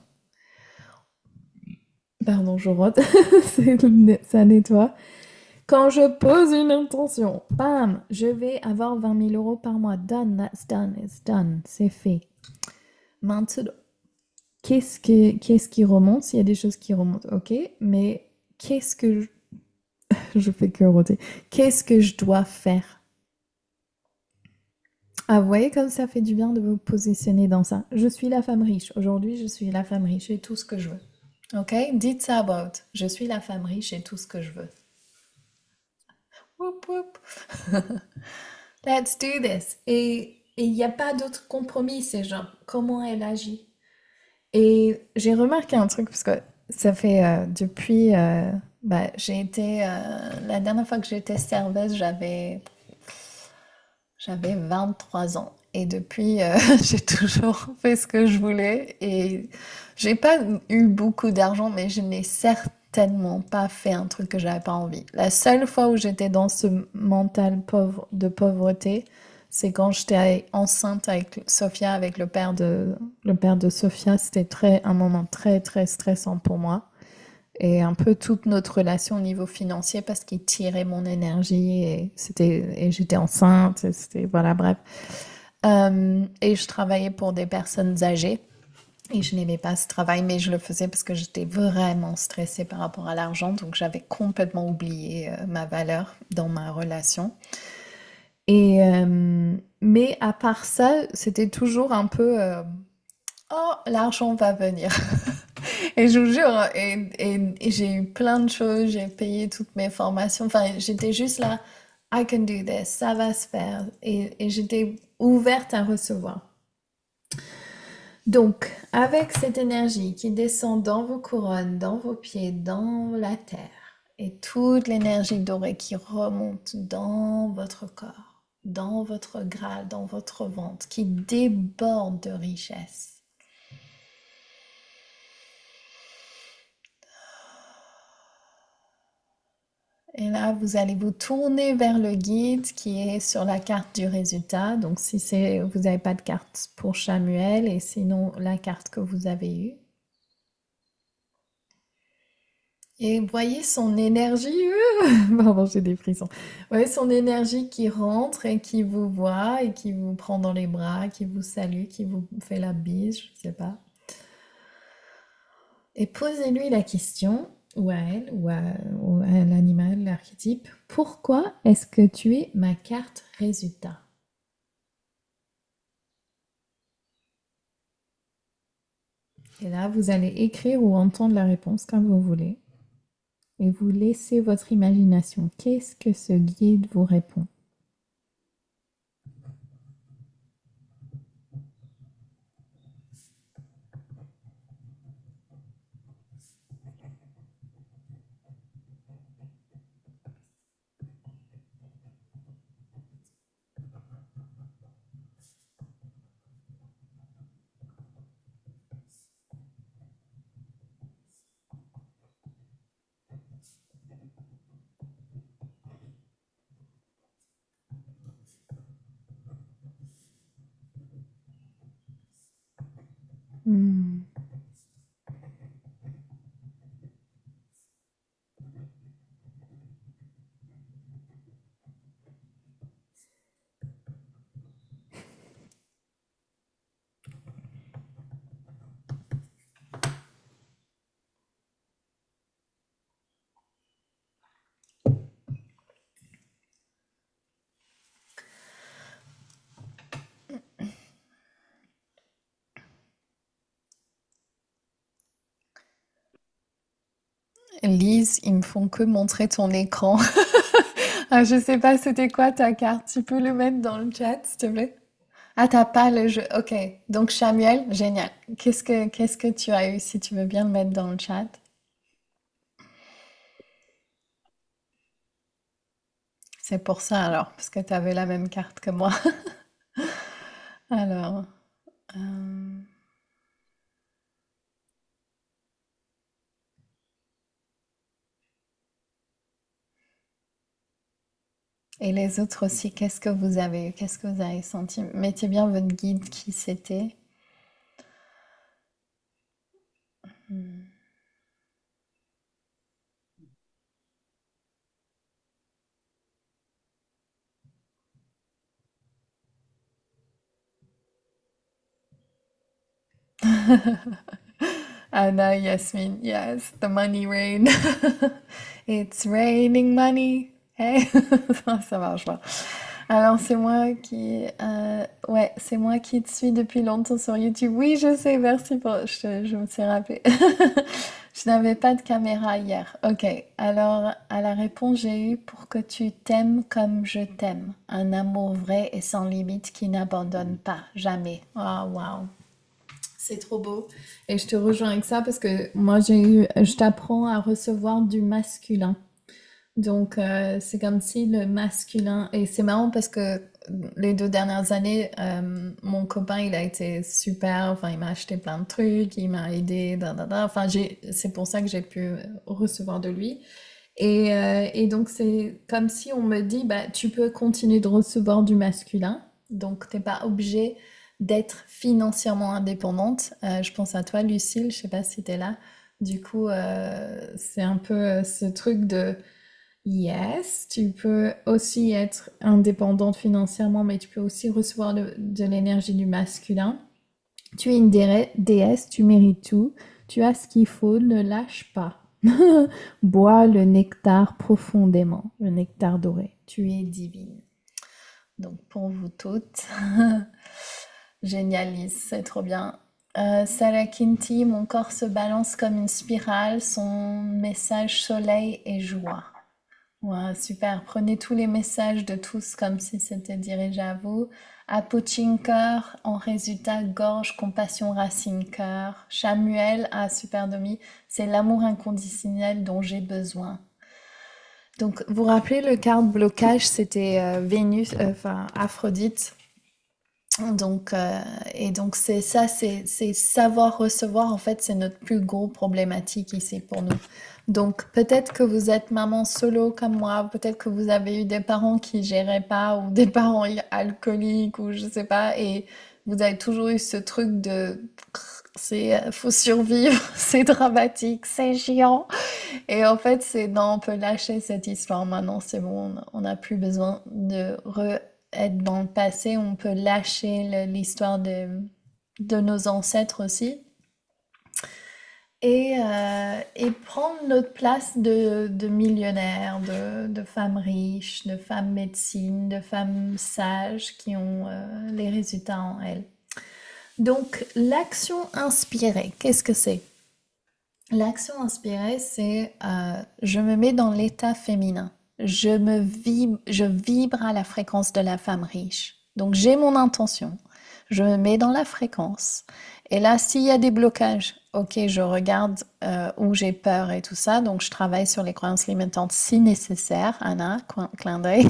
pardon, je rote, ça nettoie. Quand je pose une intention, bam, je vais avoir 20 000 euros par mois. Done, that's done, it's done, c'est fait. Maintenant, qu'est-ce qui remonte? S'il y a des choses qui remontent, ok, mais qu'est-ce que je fais que roter. Qu'est-ce que je dois faire? Ah, vous voyez comme ça fait du bien de vous positionner dans ça. Je suis la femme riche. Aujourd'hui, je suis la femme riche et tout ce que je veux. Ok? Dites ça about. Je suis la femme riche et tout ce que je veux. Whoop, whoop. Let's do this. Et il n'y a pas d'autre compromis. C'est genre comment elle agit. Et j'ai remarqué un truc parce que ça fait depuis. Bah, j'ai été. La dernière fois que j'étais serveuse, j'avais 23 ans et depuis, j'ai toujours fait ce que je voulais et j'ai pas eu beaucoup d'argent, mais je n'ai certainement pas fait un truc que j'avais pas envie. La seule fois où j'étais dans ce mental pauvre, de pauvreté, c'est quand j'étais enceinte avec Sophia, avec le père de Sophia. C'était un moment très, très stressant pour moi et un peu toute notre relation au niveau financier parce qu'il tirait mon énergie et j'étais enceinte, et c'était voilà bref. Et je travaillais pour des personnes âgées et je n'aimais pas ce travail, mais je le faisais parce que j'étais vraiment stressée par rapport à l'argent, donc j'avais complètement oublié ma valeur dans ma relation. Et mais à part ça, c'était toujours un peu oh, l'argent va venir. Et je vous jure, hein, et j'ai eu plein de choses, j'ai payé toutes mes formations, enfin j'étais juste là, I can do this, ça va se faire, et j'étais ouverte à recevoir. Donc, avec cette énergie qui descend dans vos couronnes, dans vos pieds, dans la terre, et toute l'énergie dorée qui remonte dans votre corps, dans votre Graal, dans votre ventre, qui déborde de richesse. Et là, vous allez vous tourner vers le guide qui est sur la carte du résultat. Donc, si c'est, vous n'avez pas de carte pour Chamuel et sinon la carte que vous avez eue. Et voyez son énergie. Pardon, j'ai des frissons. Voyez son énergie qui rentre et qui vous voit et qui vous prend dans les bras, qui vous salue, qui vous fait la bise, je sais pas. Et posez-lui la question, ou à elle, ou à l'animal, l'archétype, pourquoi est-ce que tu es ma carte résultat? Et là, vous allez écrire ou entendre la réponse comme vous voulez. Et vous laissez votre imagination. Qu'est-ce que ce guide vous répond? Hmm. Lise, ils me font que montrer ton écran. Ah, je sais pas, c'était quoi ta carte? Tu peux le mettre dans le chat, s'il te plaît? Ah, t'as pas le jeu. Ok. Donc, Samuel, génial. Qu'est-ce que tu as eu, si tu veux bien le mettre dans le chat? C'est pour ça alors, parce que tu avais la même carte que moi. Alors, euh, et les autres aussi, qu'est-ce que vous avez eu? Qu'est-ce que vous avez senti? Mettez bien votre guide qui c'était. Anna, Yasmine, yes, the money rain. It's raining money. Hey, ça marche pas. Alors c'est moi qui, ouais, c'est moi qui te suis depuis longtemps sur YouTube. Oui, je sais, merci pour, je me suis rappelé. Je n'avais pas de caméra hier. Ok, alors à la réponse j'ai eu pour que tu t'aimes comme je t'aime. Un amour vrai et sans limite qui n'abandonne pas, jamais. Waouh, waouh. C'est trop beau. Et je te rejoins avec ça parce que moi, je t'apprends à recevoir du masculin. Donc, c'est comme si le masculin, et c'est marrant parce que les 2 dernières années, mon copain, il a été super, enfin, il m'a acheté plein de trucs, il m'a aidé, enfin, c'est pour ça que j'ai pu recevoir de lui. Et donc, c'est comme si on me dit, bah, tu peux continuer de recevoir du masculin, donc t'es pas obligé d'être financièrement indépendante. Je pense à toi, Lucille, je sais pas si t'es là. Du coup, c'est un peu ce truc de, yes, tu peux aussi être indépendante financièrement, mais tu peux aussi recevoir de l'énergie du masculin. Tu es une déesse, tu mérites tout. Tu as ce qu'il faut, ne lâche pas. Bois le nectar profondément, le nectar doré. Tu es divine. Donc pour vous toutes, génialise, c'est trop bien. Sarah Kinti, mon corps se balance comme une spirale, son message soleil et joie. Ouais, super. Prenez tous les messages de tous comme si c'était dirigé à vous. Apochin cœur, en résultat, gorge, compassion, racine, cœur. Samuel, à super Domi, c'est l'amour inconditionnel dont j'ai besoin. Donc, vous vous rappelez le carte blocage, c'était Vénus, enfin Aphrodite. Donc, et donc c'est ça, c'est savoir recevoir, en fait, c'est notre plus gros problématique ici pour nous. Donc peut-être que vous êtes maman solo comme moi, peut-être que vous avez eu des parents qui géraient pas ou des parents alcooliques ou je sais pas, et vous avez toujours eu ce truc de faut survivre, c'est dramatique, c'est chiant. Et en fait, c'est non, on peut lâcher cette histoire maintenant, c'est bon, on n'a plus besoin de être dans le passé, on peut lâcher l'histoire de nos ancêtres aussi et prendre notre place de millionnaires, de femmes riches, de femmes médecine, de femmes sages qui ont les résultats en elles. Donc, l'action inspirée, qu'est-ce que c'est? L'action inspirée, c'est je me mets dans l'état féminin. Je vibre à la fréquence de la femme riche. Donc j'ai mon intention. Je me mets dans la fréquence. Et là, s'il y a des blocages, ok, je regarde où j'ai peur et tout ça. Donc je travaille sur les croyances limitantes si nécessaire. Anna, clin d'œil.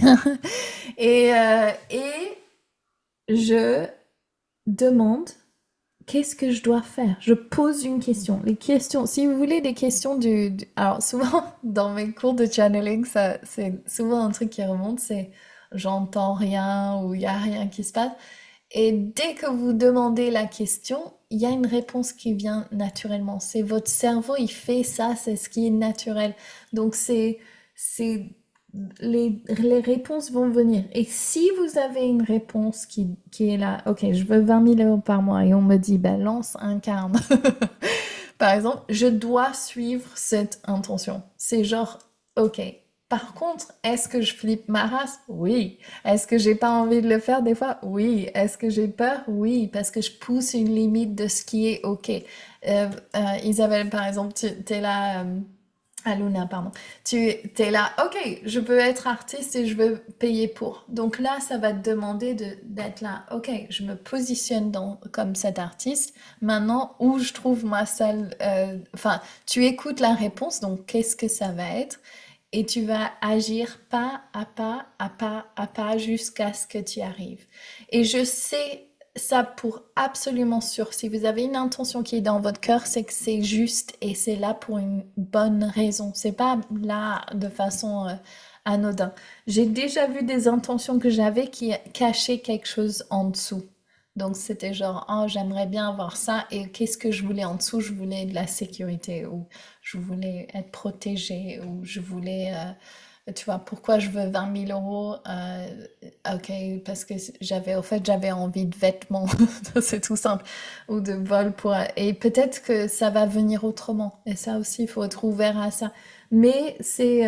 Et je demande qu'est-ce que je dois faire? Je pose une question. Les questions, si vous voulez des questions alors souvent dans mes cours de channeling, ça, c'est souvent un truc qui remonte, c'est j'entends rien ou il y a rien qui se passe. Et dès que vous demandez la question, il y a une réponse qui vient naturellement. C'est votre cerveau, il fait ça, c'est ce qui est naturel. Donc c'est les réponses vont venir. Et si vous avez une réponse qui est là, ok, je veux 20 000 € par mois et on me dit, ben lance un carne. Par exemple, je dois suivre cette intention. C'est genre, ok. Par contre, est-ce que je flippe ma race? Oui. Est-ce que j'ai pas envie de le faire des fois? Oui. Est-ce que j'ai peur? Oui, parce que je pousse une limite de ce qui est ok. Isabelle, par exemple, tu es là. Aluna, pardon. Tu es là, ok, je veux être artiste et je veux payer pour. Donc là, ça va te demander d'être là, ok, je me positionne comme cet artiste. Maintenant, où je trouve ma salle, enfin, tu écoutes la réponse, donc qu'est-ce que ça va être? Et tu vas agir pas à pas, à pas à pas jusqu'à ce que tu y arrives. Et je sais ça pour absolument sûr. Si vous avez une intention qui est dans votre cœur, c'est que c'est juste et c'est là pour une bonne raison. C'est pas là de façon anodin. J'ai déjà vu des intentions que j'avais qui cachaient quelque chose en dessous. Donc c'était genre, oh, j'aimerais bien avoir ça. Et qu'est-ce que je voulais en dessous? Je voulais de la sécurité ou je voulais être protégée ou je voulais, tu vois, pourquoi je veux 20 000 €? Ok, parce que au fait, j'avais envie de vêtements, c'est tout simple, ou de vol pour, et peut-être que ça va venir autrement. Et ça aussi, il faut être ouvert à ça. Mais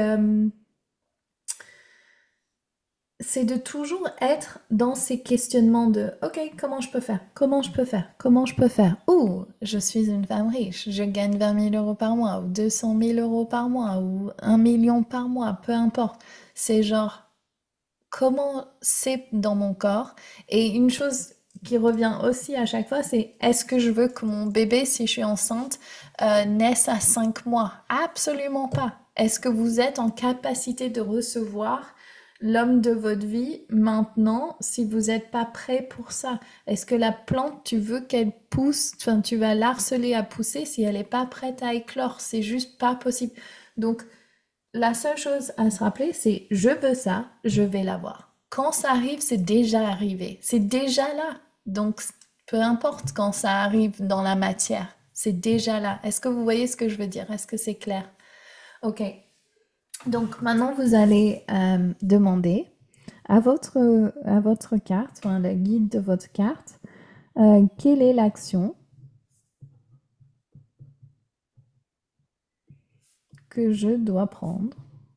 c'est de toujours être dans ces questionnements de OK, comment je peux faire? Comment je peux faire? Comment je peux faire? Ou je suis une femme riche, je gagne 20 000 € par mois, ou 200 000 € par mois, ou 1 million par mois, peu importe. C'est genre comment c'est dans mon corps. Et une chose qui revient aussi à chaque fois, c'est est-ce que je veux que mon bébé, si je suis enceinte, naisse à 5 mois? Absolument pas. Est-ce que vous êtes en capacité de recevoir l'homme de votre vie maintenant si vous n'êtes pas prêt pour ça? Est-ce que la plante, tu veux qu'elle pousse, enfin, tu vas l'harceler à pousser si elle n'est pas prête à éclore? C'est juste pas possible. Donc, la seule chose à se rappeler, c'est je veux ça, je vais l'avoir. Quand ça arrive, c'est déjà arrivé. C'est déjà là. Donc, peu importe quand ça arrive dans la matière, c'est déjà là. Est-ce que vous voyez ce que je veux dire? Est-ce que c'est clair? Ok. Donc, maintenant, vous allez demander à votre carte, enfin, le guide de votre carte, quelle est l'action que je dois prendre?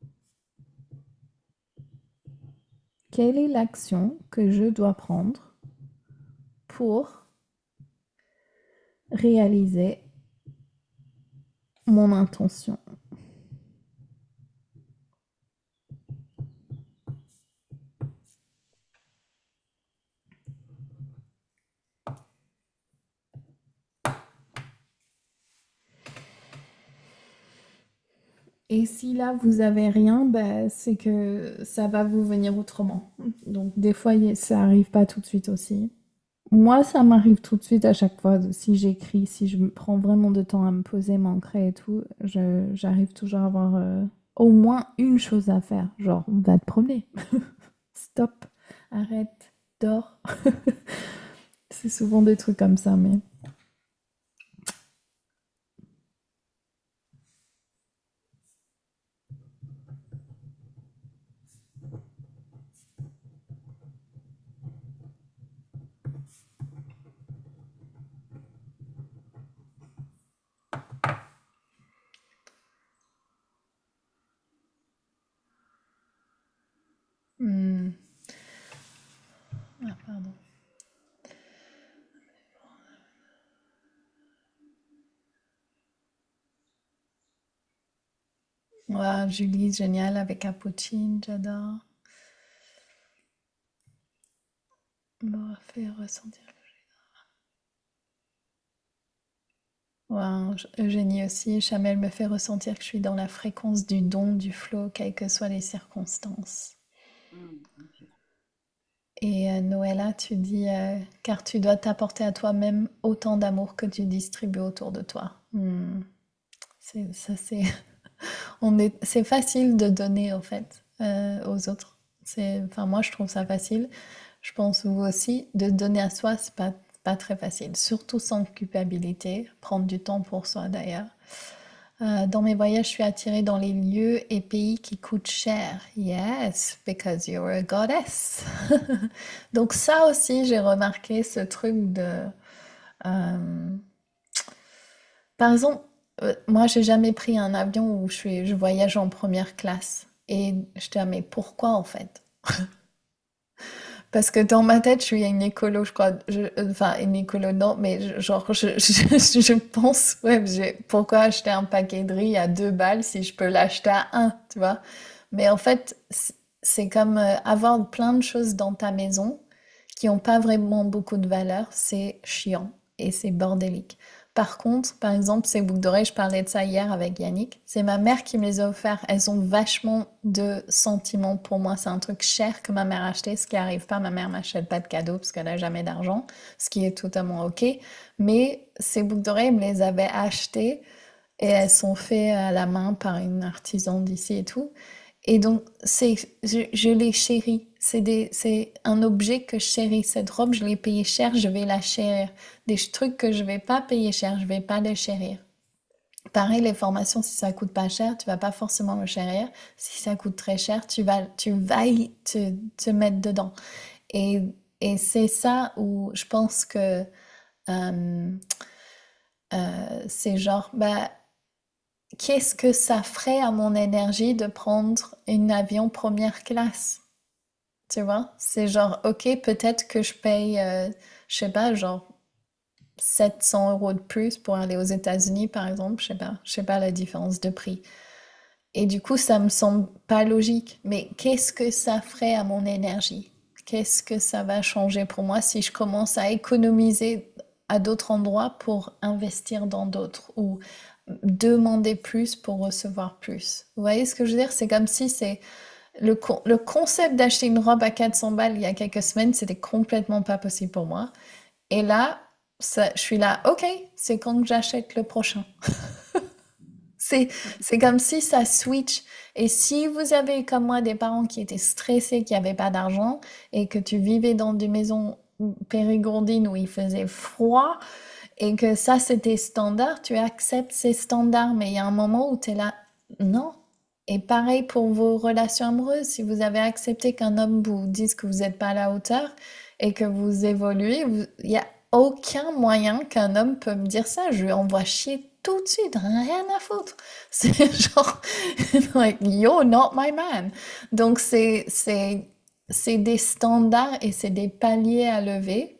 Quelle est l'action que je dois prendre pour réaliser mon intention? Et si là vous avez rien, ben, c'est que ça va vous venir autrement. Donc des fois ça arrive pas tout de suite aussi. Moi, ça m'arrive tout de suite à chaque fois. Si j'écris, si je me prends vraiment de temps à me poser, m'ancrer et tout, j'arrive toujours à avoir au moins une chose à faire. Genre, va te promener. Stop, arrête, dors. C'est souvent des trucs comme ça, mais. Hmm. Ah, pardon. Ouais, Julie, génial avec Cappuccine, j'adore. Me fait ressentir. Ouais, Eugénie aussi, Chamel me fait ressentir que je suis dans la fréquence du don, du flow, quelles que soient les circonstances. Ok. Et Noëlla, tu dis, car tu dois t'apporter à toi-même autant d'amour que tu distribues autour de toi. Ça, c'est, c'est facile de donner, en fait, aux autres. Enfin, moi, je trouve ça facile. Je pense vous aussi, de donner à soi, c'est pas. pas très facile, surtout sans culpabilité, prendre du temps pour soi d'ailleurs. Dans mes voyages, je suis attirée dans les lieux et pays qui coûtent cher. Yes, because you're a goddess. Donc ça aussi, j'ai remarqué ce truc de... euh, Par exemple, moi, j'ai jamais pris un avion où je voyage en première classe. Et je dis, ah, mais pourquoi en fait? Parce que dans ma tête, je suis une écolo, je crois. Enfin, une écolo, non, mais je pense, ouais, pourquoi acheter un paquet de riz à 2 balles si je peux l'acheter à un, tu vois? Mais en fait, c'est comme avoir plein de choses dans ta maison qui n'ont pas vraiment beaucoup de valeur, c'est chiant et c'est bordélique. Par contre, par exemple, ces boucles d'oreilles, je parlais de ça hier avec Yannick, c'est ma mère qui me les a offerts. Elles ont vachement de sentiments pour moi. C'est un truc cher que ma mère a acheté, ce qui arrive pas. Ma mère m'achète pas de cadeaux parce qu'elle a jamais d'argent, ce qui est totalement ok. Mais ces boucles d'oreilles, elle me les avait achetées et elles sont faites à la main par une artisan d'ici et tout. Et donc, je les chéris. C'est un objet que je chéris. Cette robe, je l'ai payée cher, je vais la chérir. Des trucs que je vais pas payer cher, je vais pas les chérir. Pareil, les formations, si ça coûte pas cher, tu vas pas forcément le chérir. Si ça coûte très cher, tu vas te mettre dedans. Et, et c'est ça où je pense que euh, c'est genre, bah, qu'est-ce que ça ferait à mon énergie de prendre un avion première classe? Tu vois? C'est genre, ok, peut-être que je paye, je sais pas, genre 700 € de plus pour aller aux États-Unis, par exemple. Je sais pas la différence de prix. Et du coup, ça me semble pas logique. Mais qu'est-ce que ça ferait à mon énergie? Qu'est-ce que ça va changer pour moi si je commence à économiser à d'autres endroits pour investir dans d'autres ou demander plus pour recevoir plus? Vous voyez ce que je veux dire? C'est comme si c'est le concept d'acheter une robe à 400 balles il y a quelques semaines, c'était complètement pas possible pour moi. Et là, je suis là, ok, c'est quand que j'achète le prochain. C'est, c'est comme si ça switch. Et si vous avez comme moi des parents qui étaient stressés, qui n'avaient pas d'argent, et que tu vivais dans des maisons périgourdines où il faisait froid, et que ça c'était standard, tu acceptes ces standards. Mais il y a un moment où tu es là, non. Et pareil pour vos relations amoureuses, si vous avez accepté qu'un homme vous dise que vous n'êtes pas à la hauteur et que vous évoluez, il n'y a aucun moyen qu'un homme peut me dire ça. Je lui envoie chier tout de suite, rien à foutre. C'est genre, like, you're not my man. Donc c'est des standards et c'est des paliers à lever.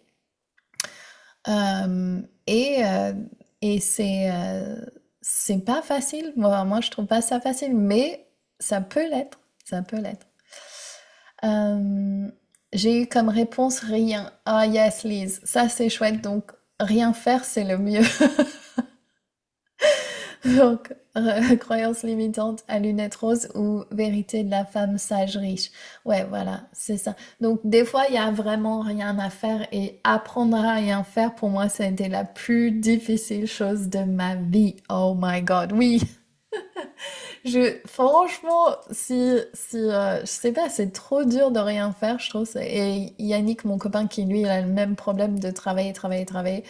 Euh, et euh, et c'est pas facile. Moi, je trouve pas ça facile, mais ça peut l'être. Ça peut l'être. Euh, j'ai eu comme réponse rien. Ah yes, Lise, ça c'est chouette. Donc rien faire, c'est le mieux. Donc, croyance limitante à lunettes roses ou vérité de la femme sage riche. Ouais, voilà, c'est ça. Donc, des fois, il y a vraiment rien à faire et apprendre à rien faire, pour moi, ça a été la plus difficile chose de ma vie. Oh my God, oui. Franchement, je sais pas, c'est trop dur de rien faire, je trouve. Et Yannick, mon copain, qui lui, il a le même problème de travailler, travailler, travailler.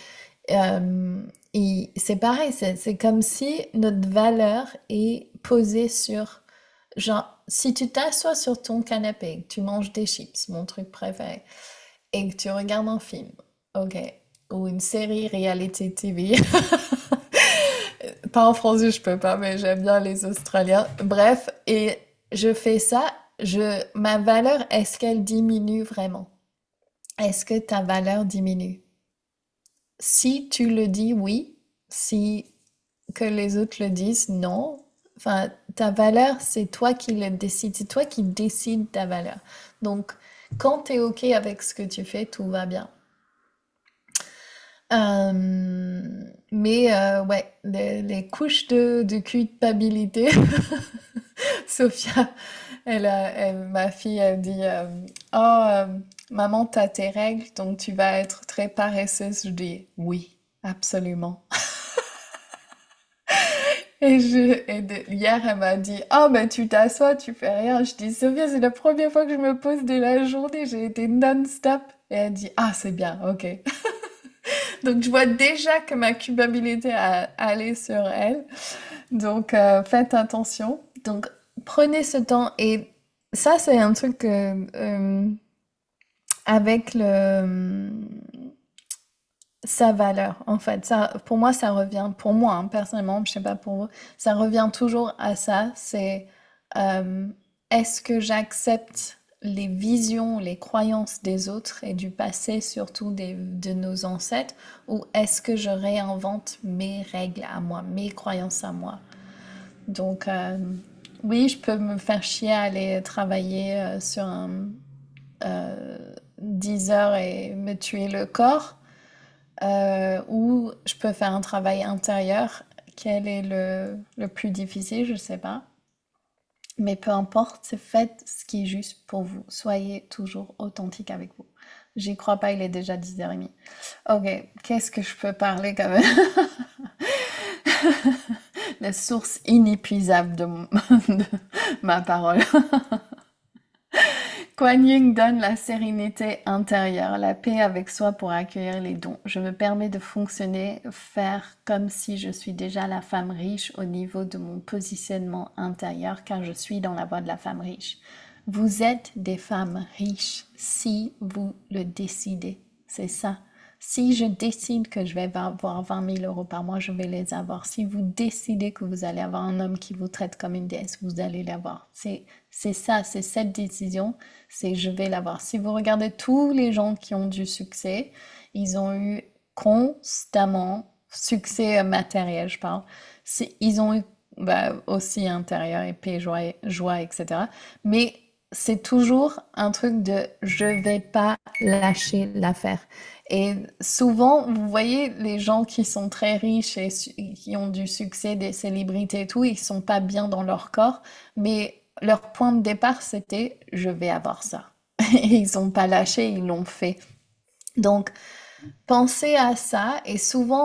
C'est pareil, c'est comme si notre valeur est posée sur, genre, si tu t'assois sur ton canapé, que tu manges des chips, mon truc préféré, et que tu regardes un film, ok, ou une série reality TV, pas en français, je peux pas, mais j'aime bien les Australiens, bref, et je fais ça, ma valeur, est-ce qu'elle diminue vraiment? Est-ce que ta valeur diminue? Si tu le dis oui, si que les autres le disent non, enfin, ta valeur, c'est toi qui le décides, c'est toi qui décides ta valeur. Donc, quand tu es OK avec ce que tu fais, tout va bien. Mais ouais, les couches de culpabilité, Sophia, ma fille, elle dit oh, maman, t'as tes règles, donc tu vas être très paresseuse. Je dis oui, absolument. Hier, elle m'a dit, oh, ben tu t'assois, tu fais rien. Je dis, Sophia, c'est la première fois que je me pose de la journée. J'ai été non-stop. Et elle dit, ah, c'est bien, ok. Donc, je vois déjà que ma culpabilité a allé sur elle. Donc, faites attention. Donc, prenez ce temps. Et ça, c'est un truc avec sa valeur, en fait. Ça, pour moi, ça revient, pour moi, hein, personnellement, je sais pas pour vous, ça revient toujours à ça. C'est euh, est-ce que j'accepte les visions, les croyances des autres et du passé, surtout de nos ancêtres, ou est-ce que je réinvente mes règles à moi, mes croyances à moi? Donc, oui, je peux me faire chier à aller travailler sur un 10 heures et me tuer le corps, ou je peux faire un travail intérieur. Quel est le plus difficile? Je sais pas. Mais peu importe, faites ce qui est juste pour vous. Soyez toujours authentique avec vous. J'y crois pas, il est déjà 10h30. Ok, qu'est-ce que je peux parler quand même? La source inépuisable de ma parole. Kuan Yin donne la sérénité intérieure, la paix avec soi pour accueillir les dons. Je me permets de fonctionner, faire comme si je suis déjà la femme riche au niveau de mon positionnement intérieur, car je suis dans la voie de la femme riche. Vous êtes des femmes riches si vous le décidez. C'est ça. Si je décide que je vais avoir 20 000 € par mois, je vais les avoir. Si vous décidez que vous allez avoir un homme qui vous traite comme une déesse, vous allez l'avoir. C'est ça, c'est cette décision, c'est je vais l'avoir. Si vous regardez tous les gens qui ont du succès, ils ont eu constamment succès matériel, je parle. Ils ont eu aussi intérieur et paix, joie, etc. Mais c'est toujours un truc de je vais pas lâcher l'affaire. Et souvent, vous voyez, les gens qui sont très riches et qui ont du succès, des célébrités et tout, ils sont pas bien dans leur corps, mais leur point de départ, c'était je vais avoir ça. Et ils ont pas lâché, ils l'ont fait. Donc, pensez à ça et souvent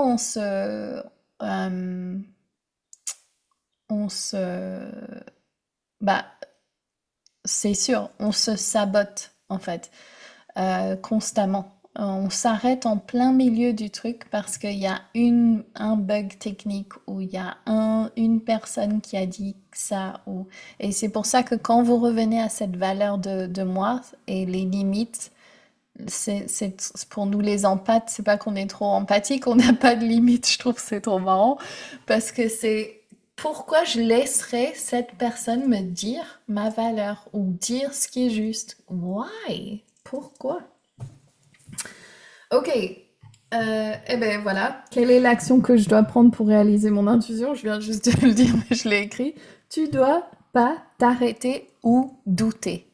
euh, on se, bah, c'est sûr, on se sabote en fait. Constamment. On s'arrête en plein milieu du truc parce qu'il y a un bug technique ou il y a une personne qui a dit ça. Et c'est pour ça que quand vous revenez à cette valeur de moi et les limites, pour nous les empathes, c'est pas qu'on est trop empathique, on n'a pas de limites, je trouve que c'est trop marrant parce que c'est pourquoi je laisserais cette personne me dire ma valeur ou dire ce qui est juste. Why? Pourquoi? Ok. Eh ben voilà. Quelle est l'action que je dois prendre pour réaliser mon intuition? Je viens juste de le dire, mais je l'ai écrit. Tu dois pas t'arrêter ou douter.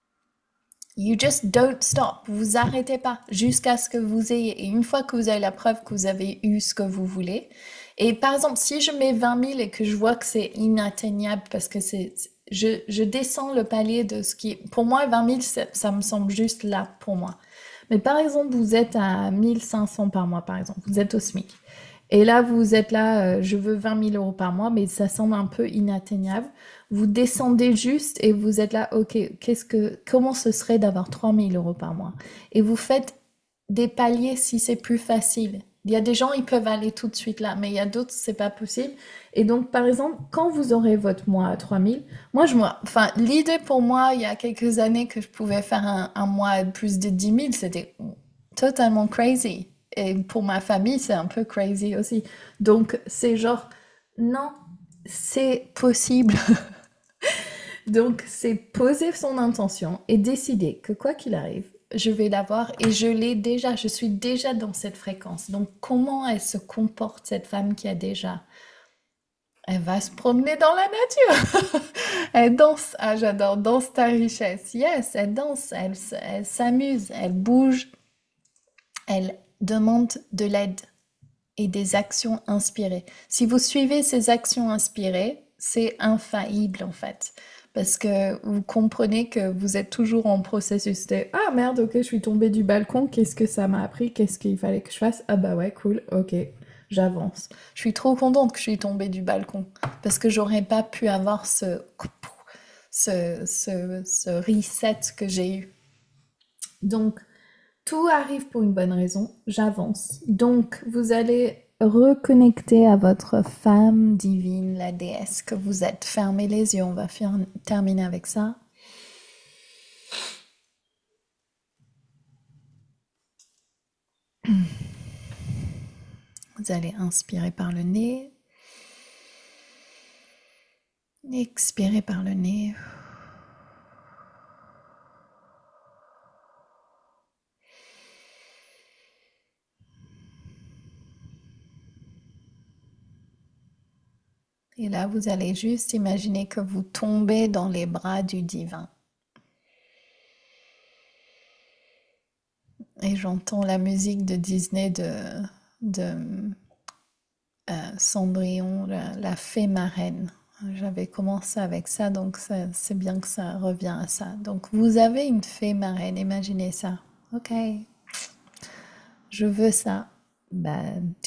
You just don't stop. Vous arrêtez pas jusqu'à ce que vous ayez. Et une fois que vous avez la preuve que vous avez eu ce que vous voulez. Et par exemple, si je mets 20 000 et que je vois que c'est inatteignable parce que je descends le palier de ce qui, pour moi, 20 000, ça me semble juste là pour moi. Mais par exemple, vous êtes à 1 500 par mois, par exemple. Vous êtes au SMIC. Et là, vous êtes là, je veux 20 000 € par mois, mais ça semble un peu inatteignable. Vous descendez juste et vous êtes là, ok, comment ce serait d'avoir 3 000 € par mois? Et vous faites des paliers si c'est plus facile. Il y a des gens, ils peuvent aller tout de suite là, mais il y a d'autres, c'est pas possible. Et donc, par exemple, quand vous aurez votre mois à 3 000, enfin, l'idée pour moi, il y a quelques années que je pouvais faire un mois à plus de 10 000, c'était totalement crazy. Et pour ma famille, c'est un peu crazy aussi. Donc, c'est genre, non, c'est possible. Donc, c'est poser son intention et décider que quoi qu'il arrive, je vais l'avoir et je suis déjà dans cette fréquence. Donc, comment elle se comporte, cette femme qui a déjà? Elle va se promener dans la nature. Elle danse. Ah, j'adore. Danse ta richesse. Yes, elle danse. Elle s'amuse. Elle bouge. Elle demande de l'aide et des actions inspirées. Si vous suivez ces actions inspirées, c'est infaillible en fait. Parce que vous comprenez que vous êtes toujours en processus de ah merde, ok, je suis tombée du balcon, qu'est-ce que ça m'a appris, qu'est-ce qu'il fallait que je fasse? Ah bah ouais, cool, ok, j'avance. Je suis trop contente que je suis tombée du balcon parce que j'aurais pas pu avoir ce reset que j'ai eu. Donc, Tout arrive pour une bonne raison, j'avance. Donc, vous allez reconnecter à votre femme divine, la déesse que vous êtes. Fermez les yeux, on va terminer avec ça. Vous allez inspirer par le nez, expirer par le nez. Et là, vous allez juste imaginer que vous tombez dans les bras du divin. Et j'entends la musique de Disney de Cendrillon, la fée marraine. J'avais commencé avec ça, donc c'est bien que ça revient à ça. Donc vous avez une fée marraine, imaginez ça. Ok, je veux ça. Bah,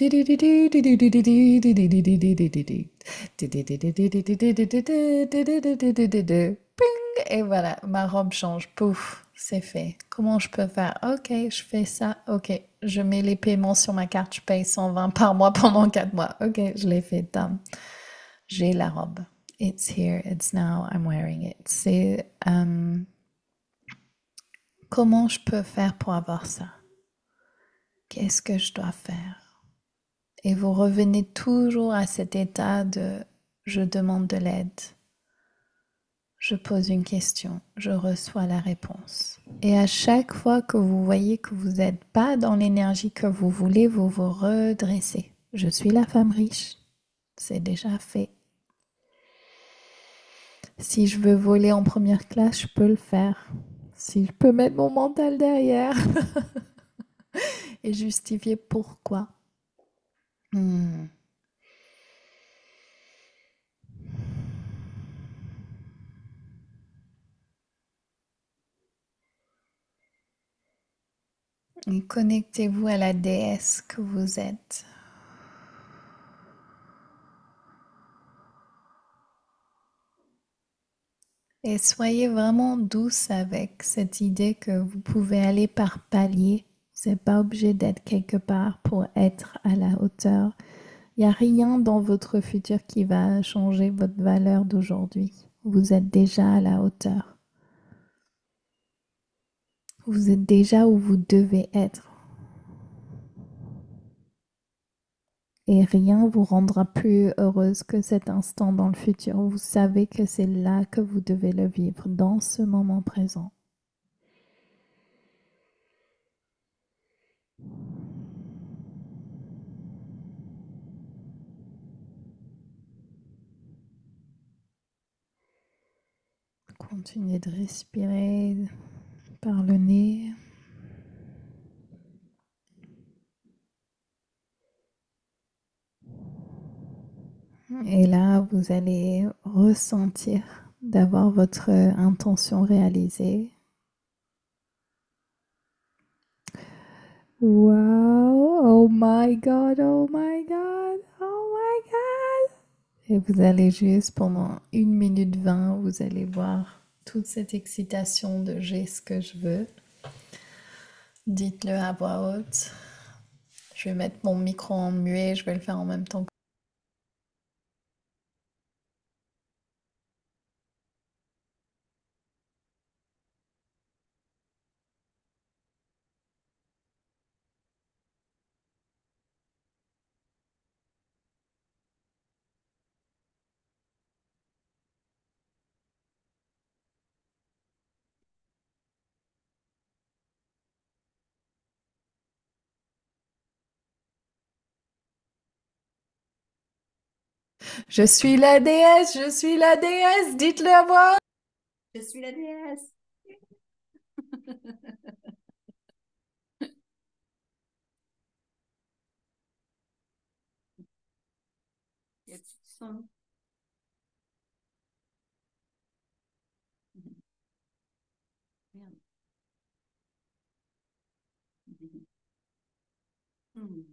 ping, et voilà, ma robe change. Pouf, c'est fait. Comment je peux faire? Ok, je fais ça. Ok, je mets les paiements sur ma carte. Je paye 120 par mois pendant 4 mois. Ok, je l'ai fait. Done. J'ai la robe. It's here. It's now. I'm wearing it. C'est comment je peux faire pour avoir ça? Qu'est-ce que je dois faire? Et vous revenez toujours à cet état de je demande de l'aide. Je pose une question, je reçois la réponse. Et à chaque fois que vous voyez que vous n'êtes pas dans l'énergie que vous voulez, vous vous redressez. Je suis la femme riche. C'est déjà fait. Si je veux voler en première classe, je peux le faire. Si je peux mettre mon mental derrière et justifier pourquoi. Hmm. Et connectez-vous à la déesse que vous êtes. Et soyez vraiment douce avec cette idée que vous pouvez aller par palier. Vous n'êtes pas obligé d'être quelque part pour être à la hauteur. Il n'y a rien dans votre futur qui va changer votre valeur d'aujourd'hui. Vous êtes déjà à la hauteur. Vous êtes déjà où vous devez être. Et rien vous rendra plus heureuse que cet instant dans le futur. Vous savez que c'est là que vous devez le vivre, dans ce moment présent. Continuez de respirer par le nez. Et là, vous allez ressentir d'avoir votre intention réalisée. Wow, oh my god, oh my god, oh my god. Et vous allez juste pendant 1 minute 20, vous allez voir toute cette excitation de j'ai ce que je veux. Dites-le à voix haute. Je vais mettre mon micro en muet, je vais le faire en même temps. Je suis la déesse, je suis la déesse, dites-le à voix haute. Je suis la déesse. Y a-t-il du son? Merde. Hmm.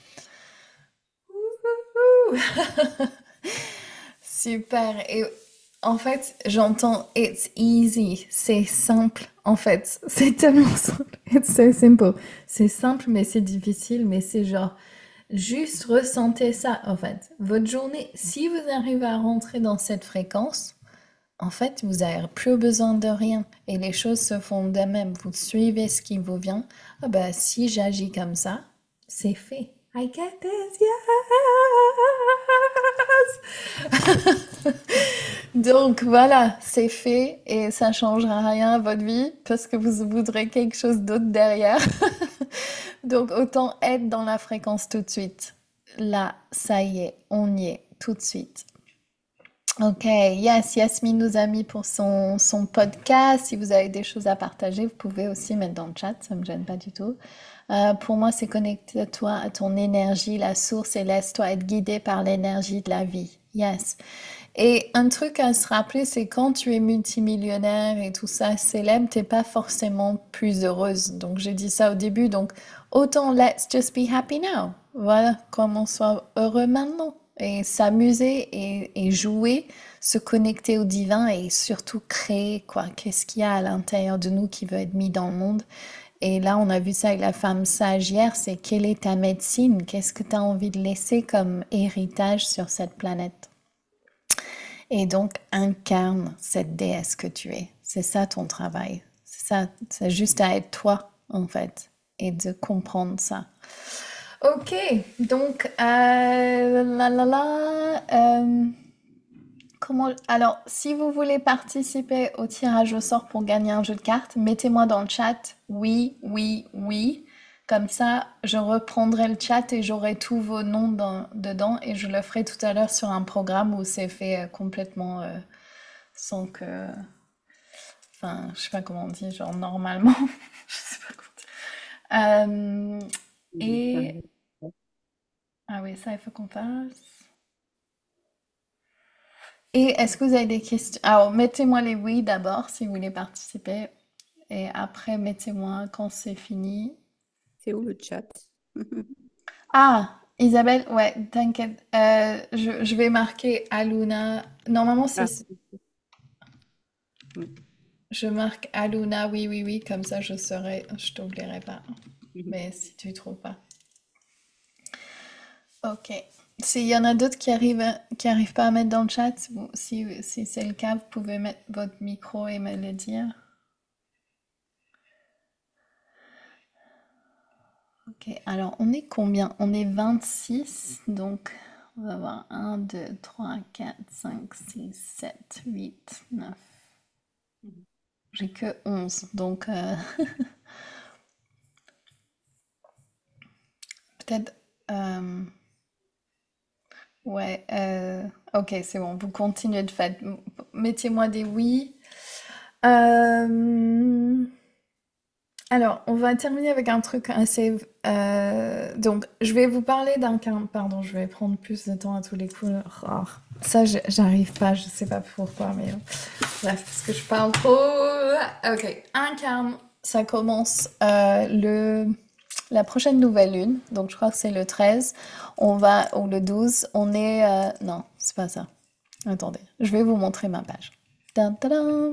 Super. Et En fait, j'entends it's easy, c'est simple. En fait, c'est tellement simple. It's so simple. C'est simple, mais c'est difficile, mais c'est genre juste ressentez ça. En fait, votre journée, si vous arrivez à rentrer dans cette fréquence, en fait, vous n'avez plus besoin de rien et les choses se font d'elles-mêmes. Vous suivez ce qui vous vient. Ah bah, si j'agis comme ça, c'est fait. I get this, yes! Donc voilà, c'est fait et ça changera rien à votre vie parce que vous voudrez quelque chose d'autre derrière. Donc autant être dans la fréquence tout de suite. Là, ça y est, on y est tout de suite. Ok, yes, Yasmine nous a mis pour son podcast. Si vous avez des choses à partager, vous pouvez aussi mettre dans le chat, ça me gêne pas du tout. Pour moi, c'est connecte-toi à ton énergie, la source, et laisse-toi être guidé par l'énergie de la vie. Yes. Et un truc à se rappeler, c'est quand tu es multimillionnaire et tout ça célèbre, t'es pas forcément plus heureuse. Donc j'ai dit ça au début, donc autant let's just be happy now. Voilà, comme on soit heureux maintenant. Et s'amuser et jouer, se connecter au divin et surtout créer quoi. Qu'est-ce qu'il y a à l'intérieur de nous qui veut être mis dans le monde? Et là, on a vu ça avec la femme sage hier, c'est quelle est ta médecine? Qu'est-ce que tu as envie de laisser comme héritage sur cette planète? Et donc, incarne cette déesse que tu es. C'est ça ton travail. C'est ça, c'est juste à être toi, en fait, et de comprendre ça. Ok, donc, comment... Alors, si vous voulez participer au tirage au sort pour gagner un jeu de cartes, mettez-moi dans le chat oui, oui, oui. Comme ça, je reprendrai le chat et j'aurai tous vos noms dedans et je le ferai tout à l'heure sur un programme où c'est fait complètement sans que... Enfin, je sais pas comment on dit, genre normalement. Je sais pas comment dire. Et... Ah oui, ça, il faut qu'on fasse. Et est-ce que vous avez des questions? Alors, mettez-moi les oui d'abord si vous voulez participer. Et après, mettez-moi quand c'est fini. C'est où le chat? Ah, Isabelle, ouais, t'inquiète. Je vais marquer Aluna. Normalement, c'est... Ah, oui. Je marque Aluna, oui, oui, oui. Comme ça, je saurai. Je t'oublierai pas. Mhm. Mais si tu trouves pas. Ok. S'il y en a d'autres qui arrivent pas à mettre dans le chat, si c'est le cas, vous pouvez mettre votre micro et me le dire. Ok, alors on est combien? On est 26, donc on va avoir 1, 2, 3, 4, 5, 6, 7, 8, 9. Mhm. J'ai que 11, donc peut-être... euh, ouais, ok, c'est bon, vous continuez de faire. Mettez-moi des oui. Euh, Alors, on va terminer avec un truc assez... donc, je vais vous parler d'un cas... Pardon, je vais prendre plus de temps à tous les coups. Oh, ça, j'arrive pas, je sais pas pourquoi, mais... Bref, parce que je parle trop... Ok, incarne, ça commence la prochaine nouvelle lune. Donc, je crois que c'est le 13. On va... Ou le 12. On est... non, c'est pas ça. Attendez, je vais vous montrer ma page. Tan, tadam.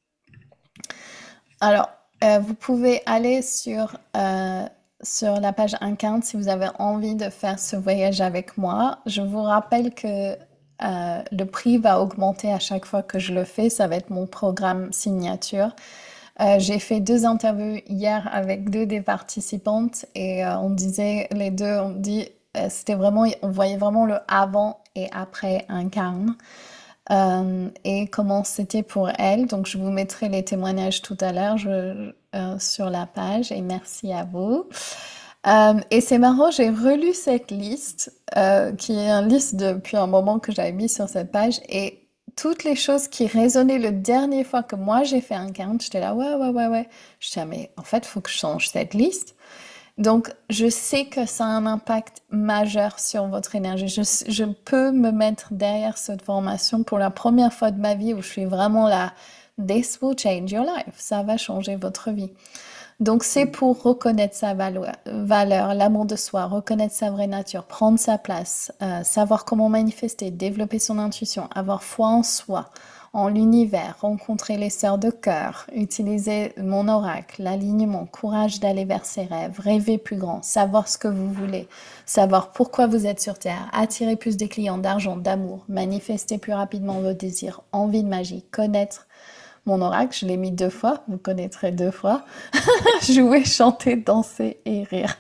Alors, vous pouvez aller sur la page Incarne si vous avez envie de faire ce voyage avec moi. Je vous rappelle que le prix va augmenter à chaque fois que je le fais. Ça va être mon programme signature. J'ai fait 2 interviews hier avec 2 des participantes et on disait, les deux, on dit, c'était vraiment, on voyait vraiment le avant et après Incarne et comment c'était pour elle. Donc, je vous mettrai les témoignages tout à l'heure sur la page et merci à vous. Et c'est marrant, j'ai relu cette liste, qui est une liste depuis un moment que j'avais mis sur cette page et toutes les choses qui résonnaient le dernier fois que moi j'ai fait un count, j'étais là, ouais, ouais, ouais, ouais. Je disais, ah, mais en fait, il faut que je change cette liste. Donc, je sais que ça a un impact majeur sur votre énergie. Je peux me mettre derrière cette formation pour la première fois de ma vie où je suis vraiment là. This will change your life. Ça va changer votre vie. Donc, c'est pour reconnaître sa valeur, l'amour de soi, reconnaître sa vraie nature, prendre sa place, savoir comment manifester, développer son intuition, avoir foi en soi, en l'univers, rencontrer les sœurs de cœur, utiliser mon oracle, l'alignement, courage d'aller vers ses rêves, rêver plus grand, savoir ce que vous voulez, savoir pourquoi vous êtes sur Terre, attirer plus de clients, d'argent, d'amour, manifester plus rapidement vos désirs, envie de magie, connaître mon oracle, je l'ai mis 2 fois, vous connaîtrez 2 fois, jouer, chanter, danser et rire.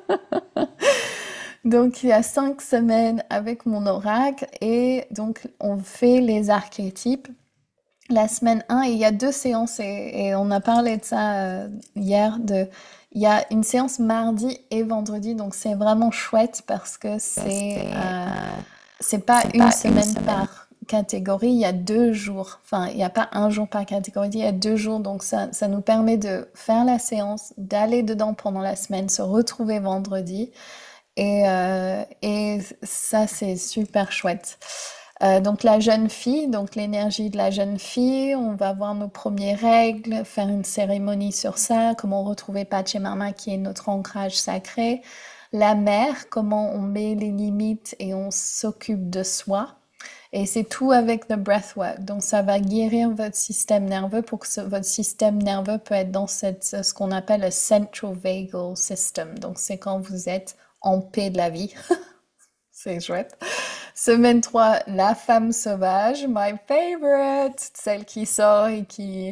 Donc, il y a 5 semaines avec mon oracle et donc on fait les archétypes. La semaine 1, et il y a 2 séances et on a parlé de ça hier. Il y a une séance mardi et vendredi, donc c'est vraiment chouette parce que c'est pas une semaine par catégorie, il y a 2 jours. Enfin, il n'y a pas un jour par catégorie, il y a 2 jours. Donc ça nous permet de faire la séance, d'aller dedans pendant la semaine, se retrouver vendredi. Et ça, c'est super chouette. Donc la jeune fille, donc l'énergie de la jeune fille, on va voir nos premières règles, faire une cérémonie sur ça, comment retrouver Pachamama qui est notre ancrage sacré. La mère, comment on met les limites et on s'occupe de soi. Et c'est tout avec le breathwork. Donc ça va guérir votre système nerveux pour que votre système nerveux peut être dans ce qu'on appelle le central vagal system. Donc c'est quand vous êtes en paix de la vie. C'est chouette. Semaine 3, la femme sauvage, my favorite, celle qui sort et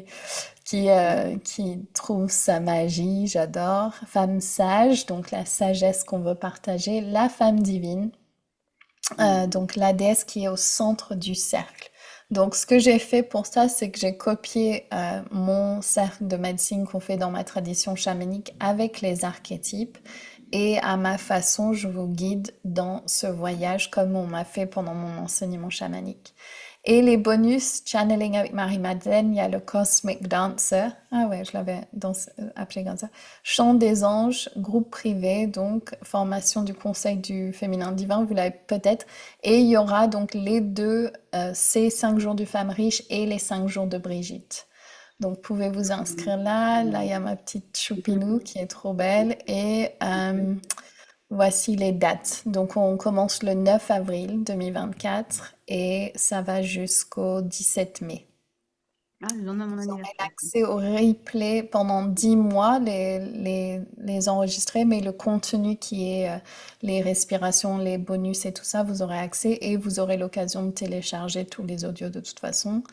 qui trouve sa magie, j'adore. Femme sage, donc la sagesse qu'on veut partager. La femme divine, donc la déesse qui est au centre du cercle. Donc ce que j'ai fait pour ça, c'est que j'ai copié mon cercle de médecine qu'on fait dans ma tradition chamanique avec les archétypes. Et à ma façon, je vous guide dans ce voyage comme on m'a fait pendant mon enseignement chamanique. Et les bonus, channeling avec Marie-Madeleine, il y a le Cosmic Dancer. Ah ouais, je l'avais appelé comme ça. Chant des anges, groupe privé, donc formation du Conseil du féminin divin, vous l'avez peut-être. Et il y aura donc les deux, ces 5 jours du femme riche et les 5 jours de Brigitte. Donc, pouvez vous inscrire là. Là, il y a ma petite choupinou qui est trop belle. Et voici les dates. Donc, on commence le 9 avril 2024 et ça va jusqu'au 17 mai. Ah, le lendemain de mon Vous aurez anniversaire. accès au replay pendant 10 mois, les enregistrés, mais le contenu qui est les respirations, les bonus et tout ça, vous aurez accès et vous aurez l'occasion de télécharger tous les audios de toute façon.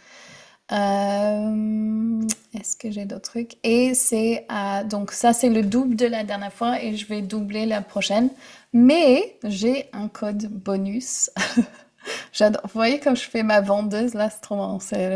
Est-ce que j'ai d'autres trucs? Et donc ça c'est le double de la dernière fois et je vais doubler la prochaine. Mais j'ai un code bonus. J'adore. Vous voyez comme je fais ma vendeuse là, c'est trop marrant.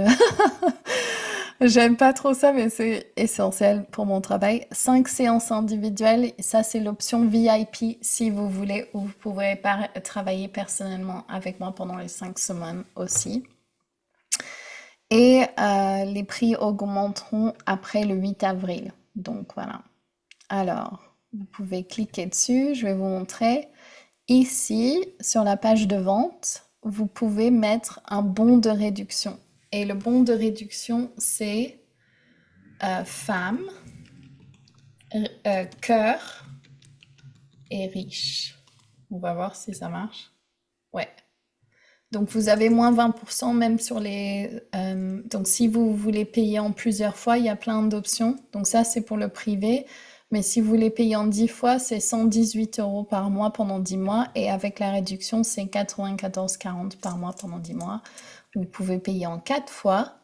J'aime pas trop ça, mais c'est essentiel pour mon travail. 5 séances individuelles, ça c'est l'option VIP si vous voulez, ou vous pouvez travailler personnellement avec moi pendant les 5 semaines aussi. Et les prix augmenteront après le 8 avril. Donc voilà. Alors, vous pouvez cliquer dessus. Je vais vous montrer. Ici, sur la page de vente, vous pouvez mettre un bon de réduction. Et le bon de réduction, c'est femme, cœur et riche. On va voir si ça marche. Ouais. Donc vous avez moins 20% même sur les... donc si vous voulez payer en plusieurs fois, il y a plein d'options. Donc ça c'est pour le privé. Mais si vous voulez payer en 10 fois, c'est 118 € par mois pendant 10 mois. Et avec la réduction, c'est 94,40 par mois pendant 10 mois. Vous pouvez payer en 4 fois.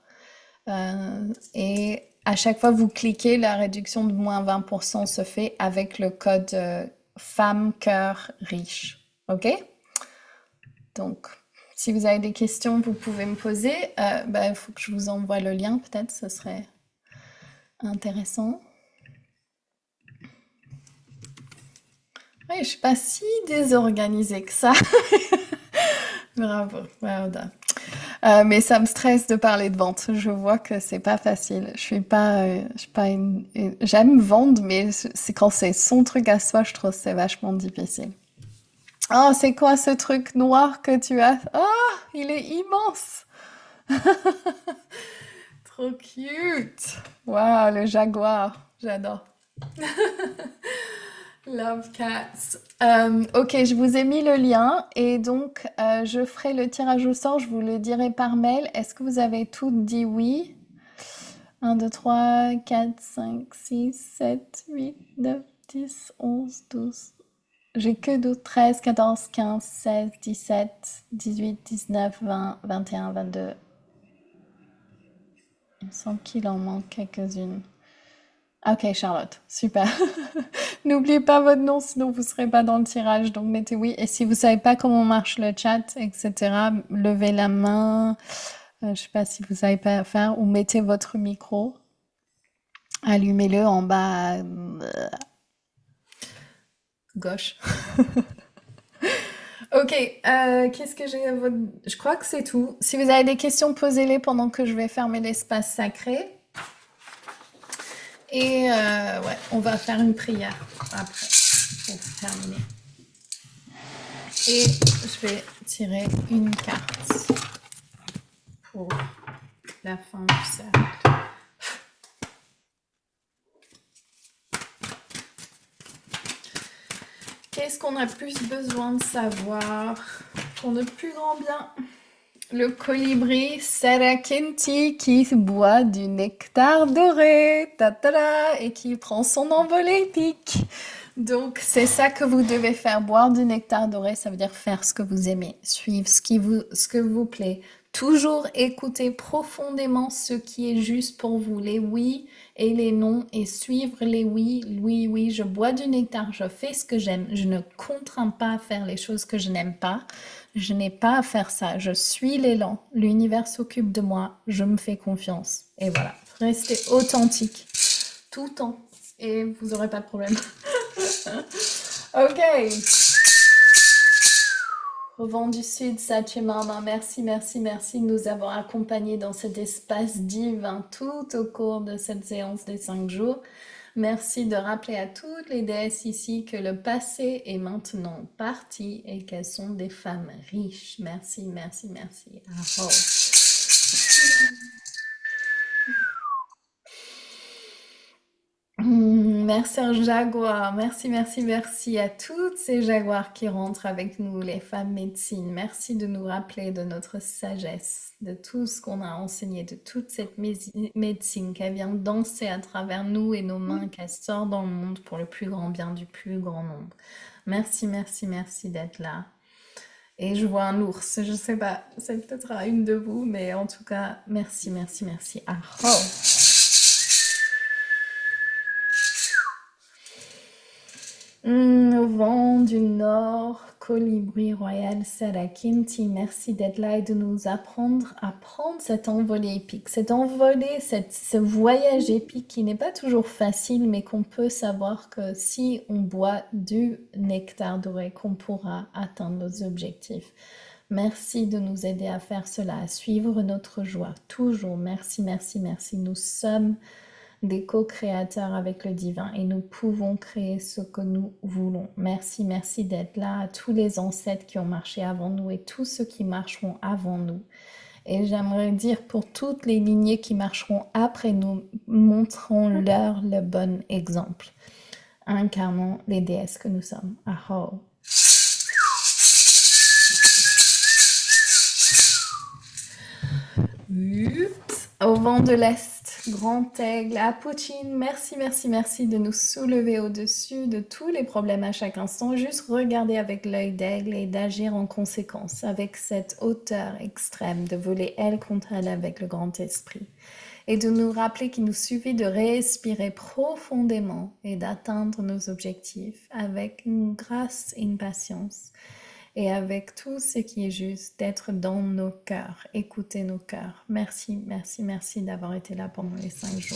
Et à chaque fois vous cliquez, la réduction de moins 20% se fait avec le code femme cœur riche. OK? Donc... si vous avez des questions, vous pouvez me poser. Il faut que je vous envoie le lien, peut-être, ce serait intéressant. Oui, je ne suis pas si désorganisée que ça. Bravo, voilà. Mais ça me stresse de parler de vente. Je vois que c'est pas facile. Je suis pas j'aime vendre, mais c'est quand c'est son truc à soi, je trouve que c'est vachement difficile. Oh, c'est quoi ce truc noir que tu as? Oh, il est immense! Trop cute! Waouh, le jaguar, j'adore. Love cats. Ok, je vous ai mis le lien et donc je ferai le tirage au sort, je vous le dirai par mail. Est-ce que vous avez toutes dit oui? 1, 2, 3, 4, 5, 6, 7, 8, 9, 10, 11, 12. J'ai que 12, 13, 14, 15, 16, 17, 18, 19, 20, 21, 22. Il me semble qu'il en manque quelques-unes. Ok, Charlotte, super. N'oubliez pas votre nom, sinon vous ne serez pas dans le tirage. Donc mettez oui. Et si vous ne savez pas comment marche le chat, etc., levez la main. Je ne sais pas si vous savez pas faire. Ou mettez votre micro. Allumez-le en bas à gauche. Ok, qu'est-ce que j'ai... Je crois que c'est tout. Si vous avez des questions, posez-les pendant que je vais fermer l'espace sacré. Et ouais, on va faire une prière après pour terminer. Et je vais tirer une carte pour la fin du cercle. Qu'est-ce qu'on a plus besoin de savoir pour notre plus grand bien? Le colibri Sarakinti qui boit du nectar doré, et qui prend son envol épique. Donc c'est ça que vous devez faire, boire du nectar doré, ça veut dire faire ce que vous aimez, suivre ce que vous plaît. Toujours écouter profondément ce qui est juste pour vous, les oui et les non, et suivre les oui. Oui, oui, je bois du nectar, je fais ce que j'aime, je ne contrains pas à faire les choses que je n'aime pas. Je n'ai pas à faire ça, je suis l'élan, l'univers s'occupe de moi, je me fais confiance. Et voilà, restez authentique tout le temps et vous n'aurez pas de problème. Ok. Au vent du sud, Sachimama, merci, merci, merci de nous avoir accompagnés dans cet espace divin tout au cours de cette séance des 5 jours. Merci de rappeler à toutes les déesses ici que le passé est maintenant parti et qu'elles sont des femmes riches. Merci, merci, merci. Aho. Merci un jaguar, merci, merci, merci à toutes ces jaguars qui rentrent avec nous, les femmes médecines. Merci de nous rappeler de notre sagesse, de tout ce qu'on a enseigné, de toute cette médecine qu'elle vient danser à travers nous et nos mains, qu'elle sort dans le monde pour le plus grand bien du plus grand nombre. Merci, merci, merci d'être là. Et je vois un ours, je sais pas, c'est peut-être à une de vous, mais en tout cas, merci, merci, merci. Aho. Au vent du nord, colibri royal Sarakinti, merci d'être là et de nous apprendre à prendre cette envolée épique, cette envolée, ce voyage épique qui n'est pas toujours facile, mais qu'on peut savoir que si on boit du nectar doré, qu'on pourra atteindre nos objectifs. Merci de nous aider à faire cela, à suivre notre joie. Toujours, merci, merci, merci. Nous sommes des co-créateurs avec le divin et nous pouvons créer ce que nous voulons. Merci, merci d'être là à tous les ancêtres qui ont marché avant nous et tous ceux qui marcheront avant nous. Et j'aimerais dire pour toutes les lignées qui marcheront après nous, montrons-leur le bon exemple. Incarnons les déesses que nous sommes. Aho. Au vent de l'Est, grand aigle, à Poutine, merci, merci, merci de nous soulever au-dessus de tous les problèmes à chaque instant. Juste regarder avec l'œil d'aigle et d'agir en conséquence, avec cette hauteur extrême, de voler elle contre elle avec le grand esprit. Et de nous rappeler qu'il nous suffit de respirer profondément et d'atteindre nos objectifs avec une grâce et une patience. Et avec tout ce qui est juste, d'être dans nos cœurs, écouter nos cœurs. Merci, merci, merci d'avoir été là pendant les 5 jours.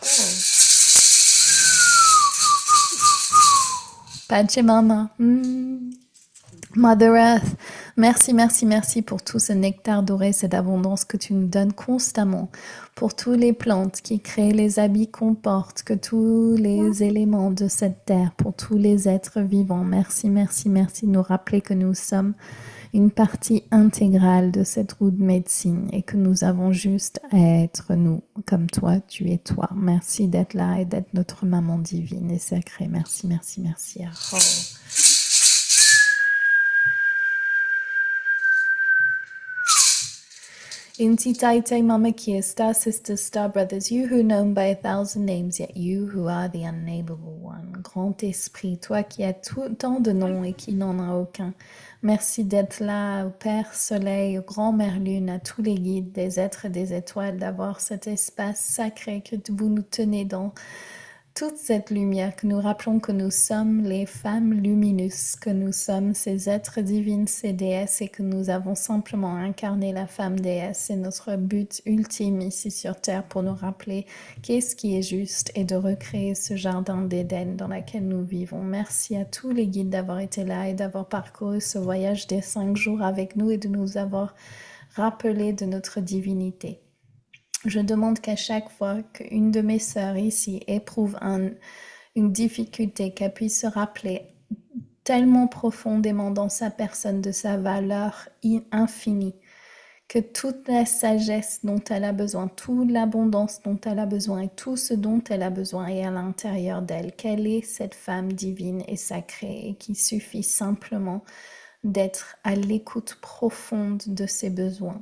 Pachamama. Mother Earth, merci, merci, merci pour tout ce nectar doré, cette abondance que tu nous donnes constamment, pour toutes les plantes qui créent les habits qu'on porte, que tous les éléments de cette terre, pour tous les êtres vivants. Merci, merci, merci de nous rappeler que nous sommes une partie intégrale de cette roue de médecine et que nous avons juste à être nous, comme toi, tu es toi. Merci d'être là et d'être notre maman divine et sacrée. Merci, merci, merci. Oh. Inti Taite Mama Kiesta, Sister Star Brothers, you who known by 1,000 names, yet you who are the unnameable one. Grand Esprit, toi qui as tant de noms et qui n'en as aucun. Merci d'être là, au Père Soleil, au Grand Mère Lune, à tous les guides des êtres et des étoiles, d'avoir cet espace sacré que vous nous tenez dans toute cette lumière, que nous rappelons que nous sommes les femmes lumineuses, que nous sommes ces êtres divines, ces déesses, et que nous avons simplement incarné la femme déesse. C'est notre but ultime ici sur Terre pour nous rappeler qu'est-ce qui est juste et de recréer ce jardin d'Éden dans lequel nous vivons. Merci à tous les guides d'avoir été là et d'avoir parcouru ce voyage des 5 jours avec nous et de nous avoir rappelé de notre divinité. Je demande qu'à chaque fois qu'une de mes sœurs ici éprouve une difficulté, qu'elle puisse se rappeler tellement profondément dans sa personne de sa valeur infinie, que toute la sagesse dont elle a besoin, toute l'abondance dont elle a besoin et tout ce dont elle a besoin est à l'intérieur d'elle, qu'elle est cette femme divine et sacrée et qu'il suffit simplement d'être à l'écoute profonde de ses besoins.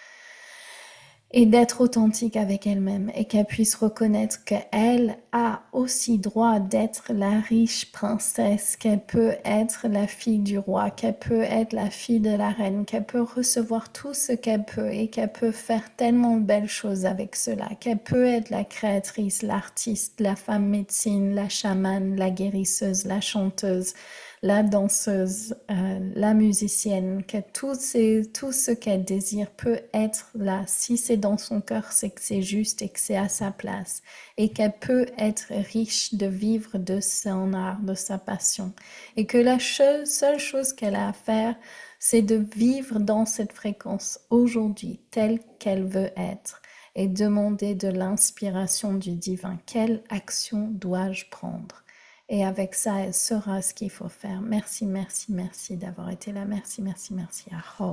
Et d'être authentique avec elle-même et qu'elle puisse reconnaître qu'elle a aussi droit d'être la riche princesse, qu'elle peut être la fille du roi, qu'elle peut être la fille de la reine, qu'elle peut recevoir tout ce qu'elle peut et qu'elle peut faire tellement de belles choses avec cela, qu'elle peut être la créatrice, l'artiste, la femme médecine, la chamane, la guérisseuse, la chanteuse, la danseuse, la musicienne, que tout ce qu'elle désire peut être là. Si c'est dans son cœur, c'est que c'est juste et que c'est à sa place. Et qu'elle peut être riche de vivre de son art, de sa passion. Et que la seule chose qu'elle a à faire, c'est de vivre dans cette fréquence aujourd'hui, telle qu'elle veut être. Et demander de l'inspiration du divin. Quelle action dois-je prendre ? Et avec ça, elle saura ce qu'il faut faire. Merci, merci, merci d'avoir été là. Merci, merci, merci. Oh.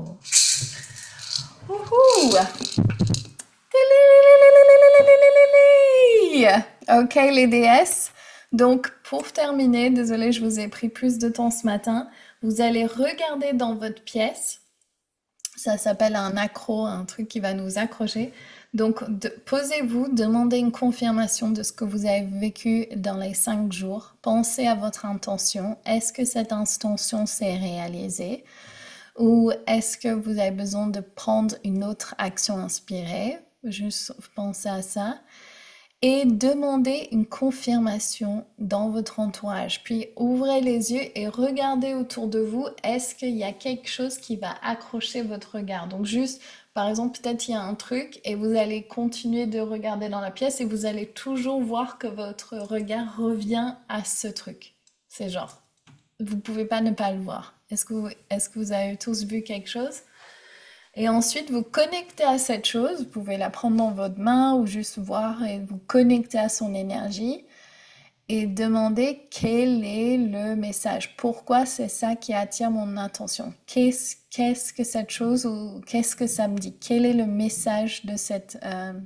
Ok, les déesses. Donc, pour terminer, désolée, je vous ai pris plus de temps ce matin. Vous allez regarder dans votre pièce. Ça s'appelle un accro, un truc qui va nous accrocher. Donc, posez-vous, demandez une confirmation de ce que vous avez vécu dans les 5 jours. Pensez à votre intention. Est-ce que cette intention s'est réalisée? Ou est-ce que vous avez besoin de prendre une autre action inspirée? Juste pensez à ça. Et demandez une confirmation dans votre entourage. Puis ouvrez les yeux et regardez autour de vous. Est-ce qu'il y a quelque chose qui va accrocher votre regard? Donc juste, par exemple, peut-être il y a un truc et vous allez continuer de regarder dans la pièce et vous allez toujours voir que votre regard revient à ce truc. C'est genre, vous pouvez pas ne pas le voir. Est-ce que vous avez tous vu quelque chose? Et ensuite, vous connectez à cette chose, vous pouvez la prendre dans votre main ou juste voir et vous connecter à son énergie et demander quel est le message. Pourquoi c'est ça qui attire mon attention? Qu'est-ce que cette chose ou qu'est-ce que ça me dit? Quel est le message de cette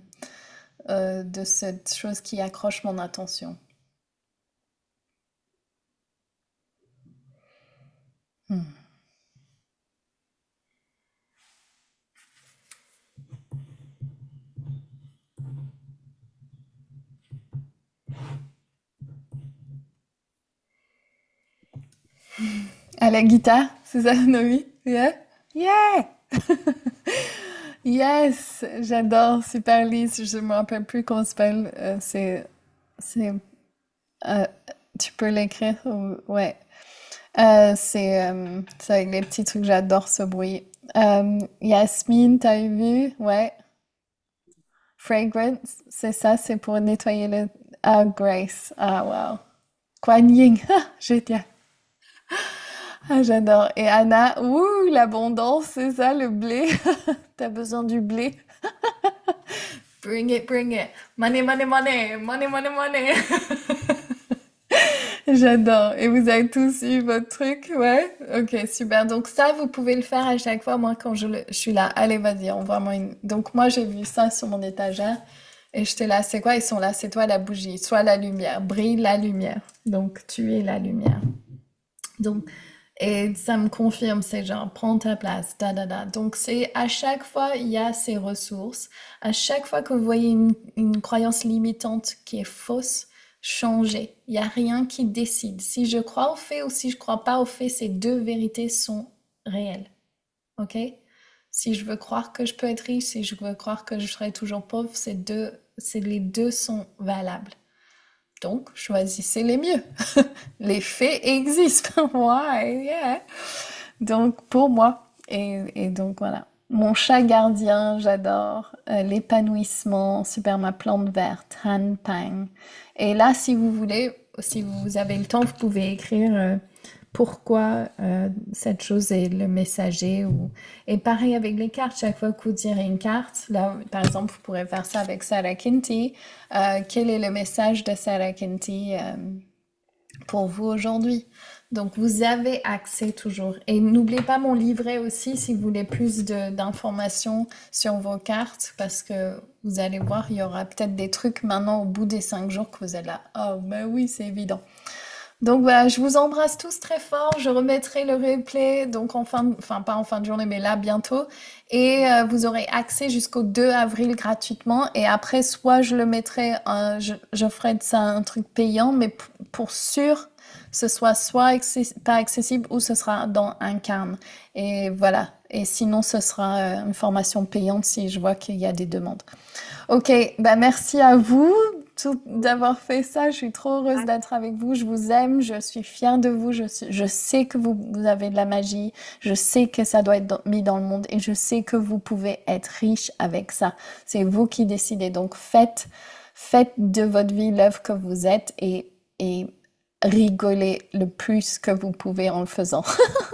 chose qui accroche mon attention? À la guitare, c'est ça, Noémie? Yeah? Yeah! Yes! J'adore, super lisse. Je me rappelle plus comment ça s'appelle. C'est, euh, tu peux l'écrire? Ouais. C'est avec les petits trucs, j'adore ce bruit. Yasmine, t'as vu? Ouais. Fragrance, c'est ça, c'est pour nettoyer le... Ah, Grace. Ah, wow. Kuan Yin. Ah, génial. Ah, j'adore. Et Anna, ouh, l'abondance, c'est ça, le blé. T'as besoin du blé. Bring it, bring it. Money, money, money. Money, money, money. J'adore. Et vous avez tous eu votre truc, ouais? Ok, super. Donc ça, vous pouvez le faire à chaque fois. Moi, quand je suis là, allez, vas-y, envoie-moi une. Donc moi, j'ai vu ça sur mon étagère et j'étais là. C'est quoi? Ils sont là. C'est toi la bougie. Sois la lumière. Brille la lumière. Donc tu es la lumière. Donc et ça me confirme, c'est genre prends ta place, da da da. Donc c'est à chaque fois il y a ces ressources. À chaque fois que vous voyez une croyance limitante qui est fausse, changez. Il n'y a rien qui décide. Si je crois au fait ou si je crois pas au fait, ces deux vérités sont réelles. Ok? Si je veux croire que je peux être riche, si je veux croire que je serai toujours pauvre, les deux sont valables. Donc, choisissez les mieux. Les faits existent. Ouais, yeah. Donc, pour moi, et donc voilà. Mon chat gardien, j'adore. L'épanouissement, super ma plante verte, Han Pang. Et là, si vous voulez, si vous avez le temps, vous pouvez écrire pourquoi cette chose est le messager. Et pareil avec les cartes, chaque fois que vous tirez une carte, là, par exemple, vous pourrez faire ça avec Sarah Kinty. Quel est le message de Sarah Kinty pour vous aujourd'hui? Donc, vous avez accès toujours. Et n'oubliez pas mon livret aussi si vous voulez plus d'informations sur vos cartes, parce que vous allez voir, il y aura peut-être des trucs maintenant au bout des 5 jours que vous êtes là. Oh, ben oui, c'est évident. Donc voilà, je vous embrasse tous très fort. Je remettrai le replay, donc enfin pas en fin de journée, mais là bientôt. Et vous aurez accès jusqu'au 2 avril gratuitement. Et après, soit je le mettrai, je ferai de ça un truc payant, mais pour sûr, ce soit pas accessible ou ce sera dans un calme. Et voilà. Et sinon, ce sera une formation payante si je vois qu'il y a des demandes. Ok, bah merci à vous d'avoir fait ça. Je suis trop heureuse d'être avec vous. Je vous aime. Je suis fière de vous. Je sais que vous avez de la magie. Je sais que ça doit être mis dans le monde et je sais que vous pouvez être riche avec ça. C'est vous qui décidez. Donc faites de votre vie l'œuvre que vous êtes et rigolez le plus que vous pouvez en le faisant.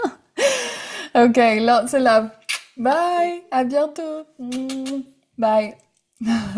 Ok, lots of love. Bye. À bientôt. Bye.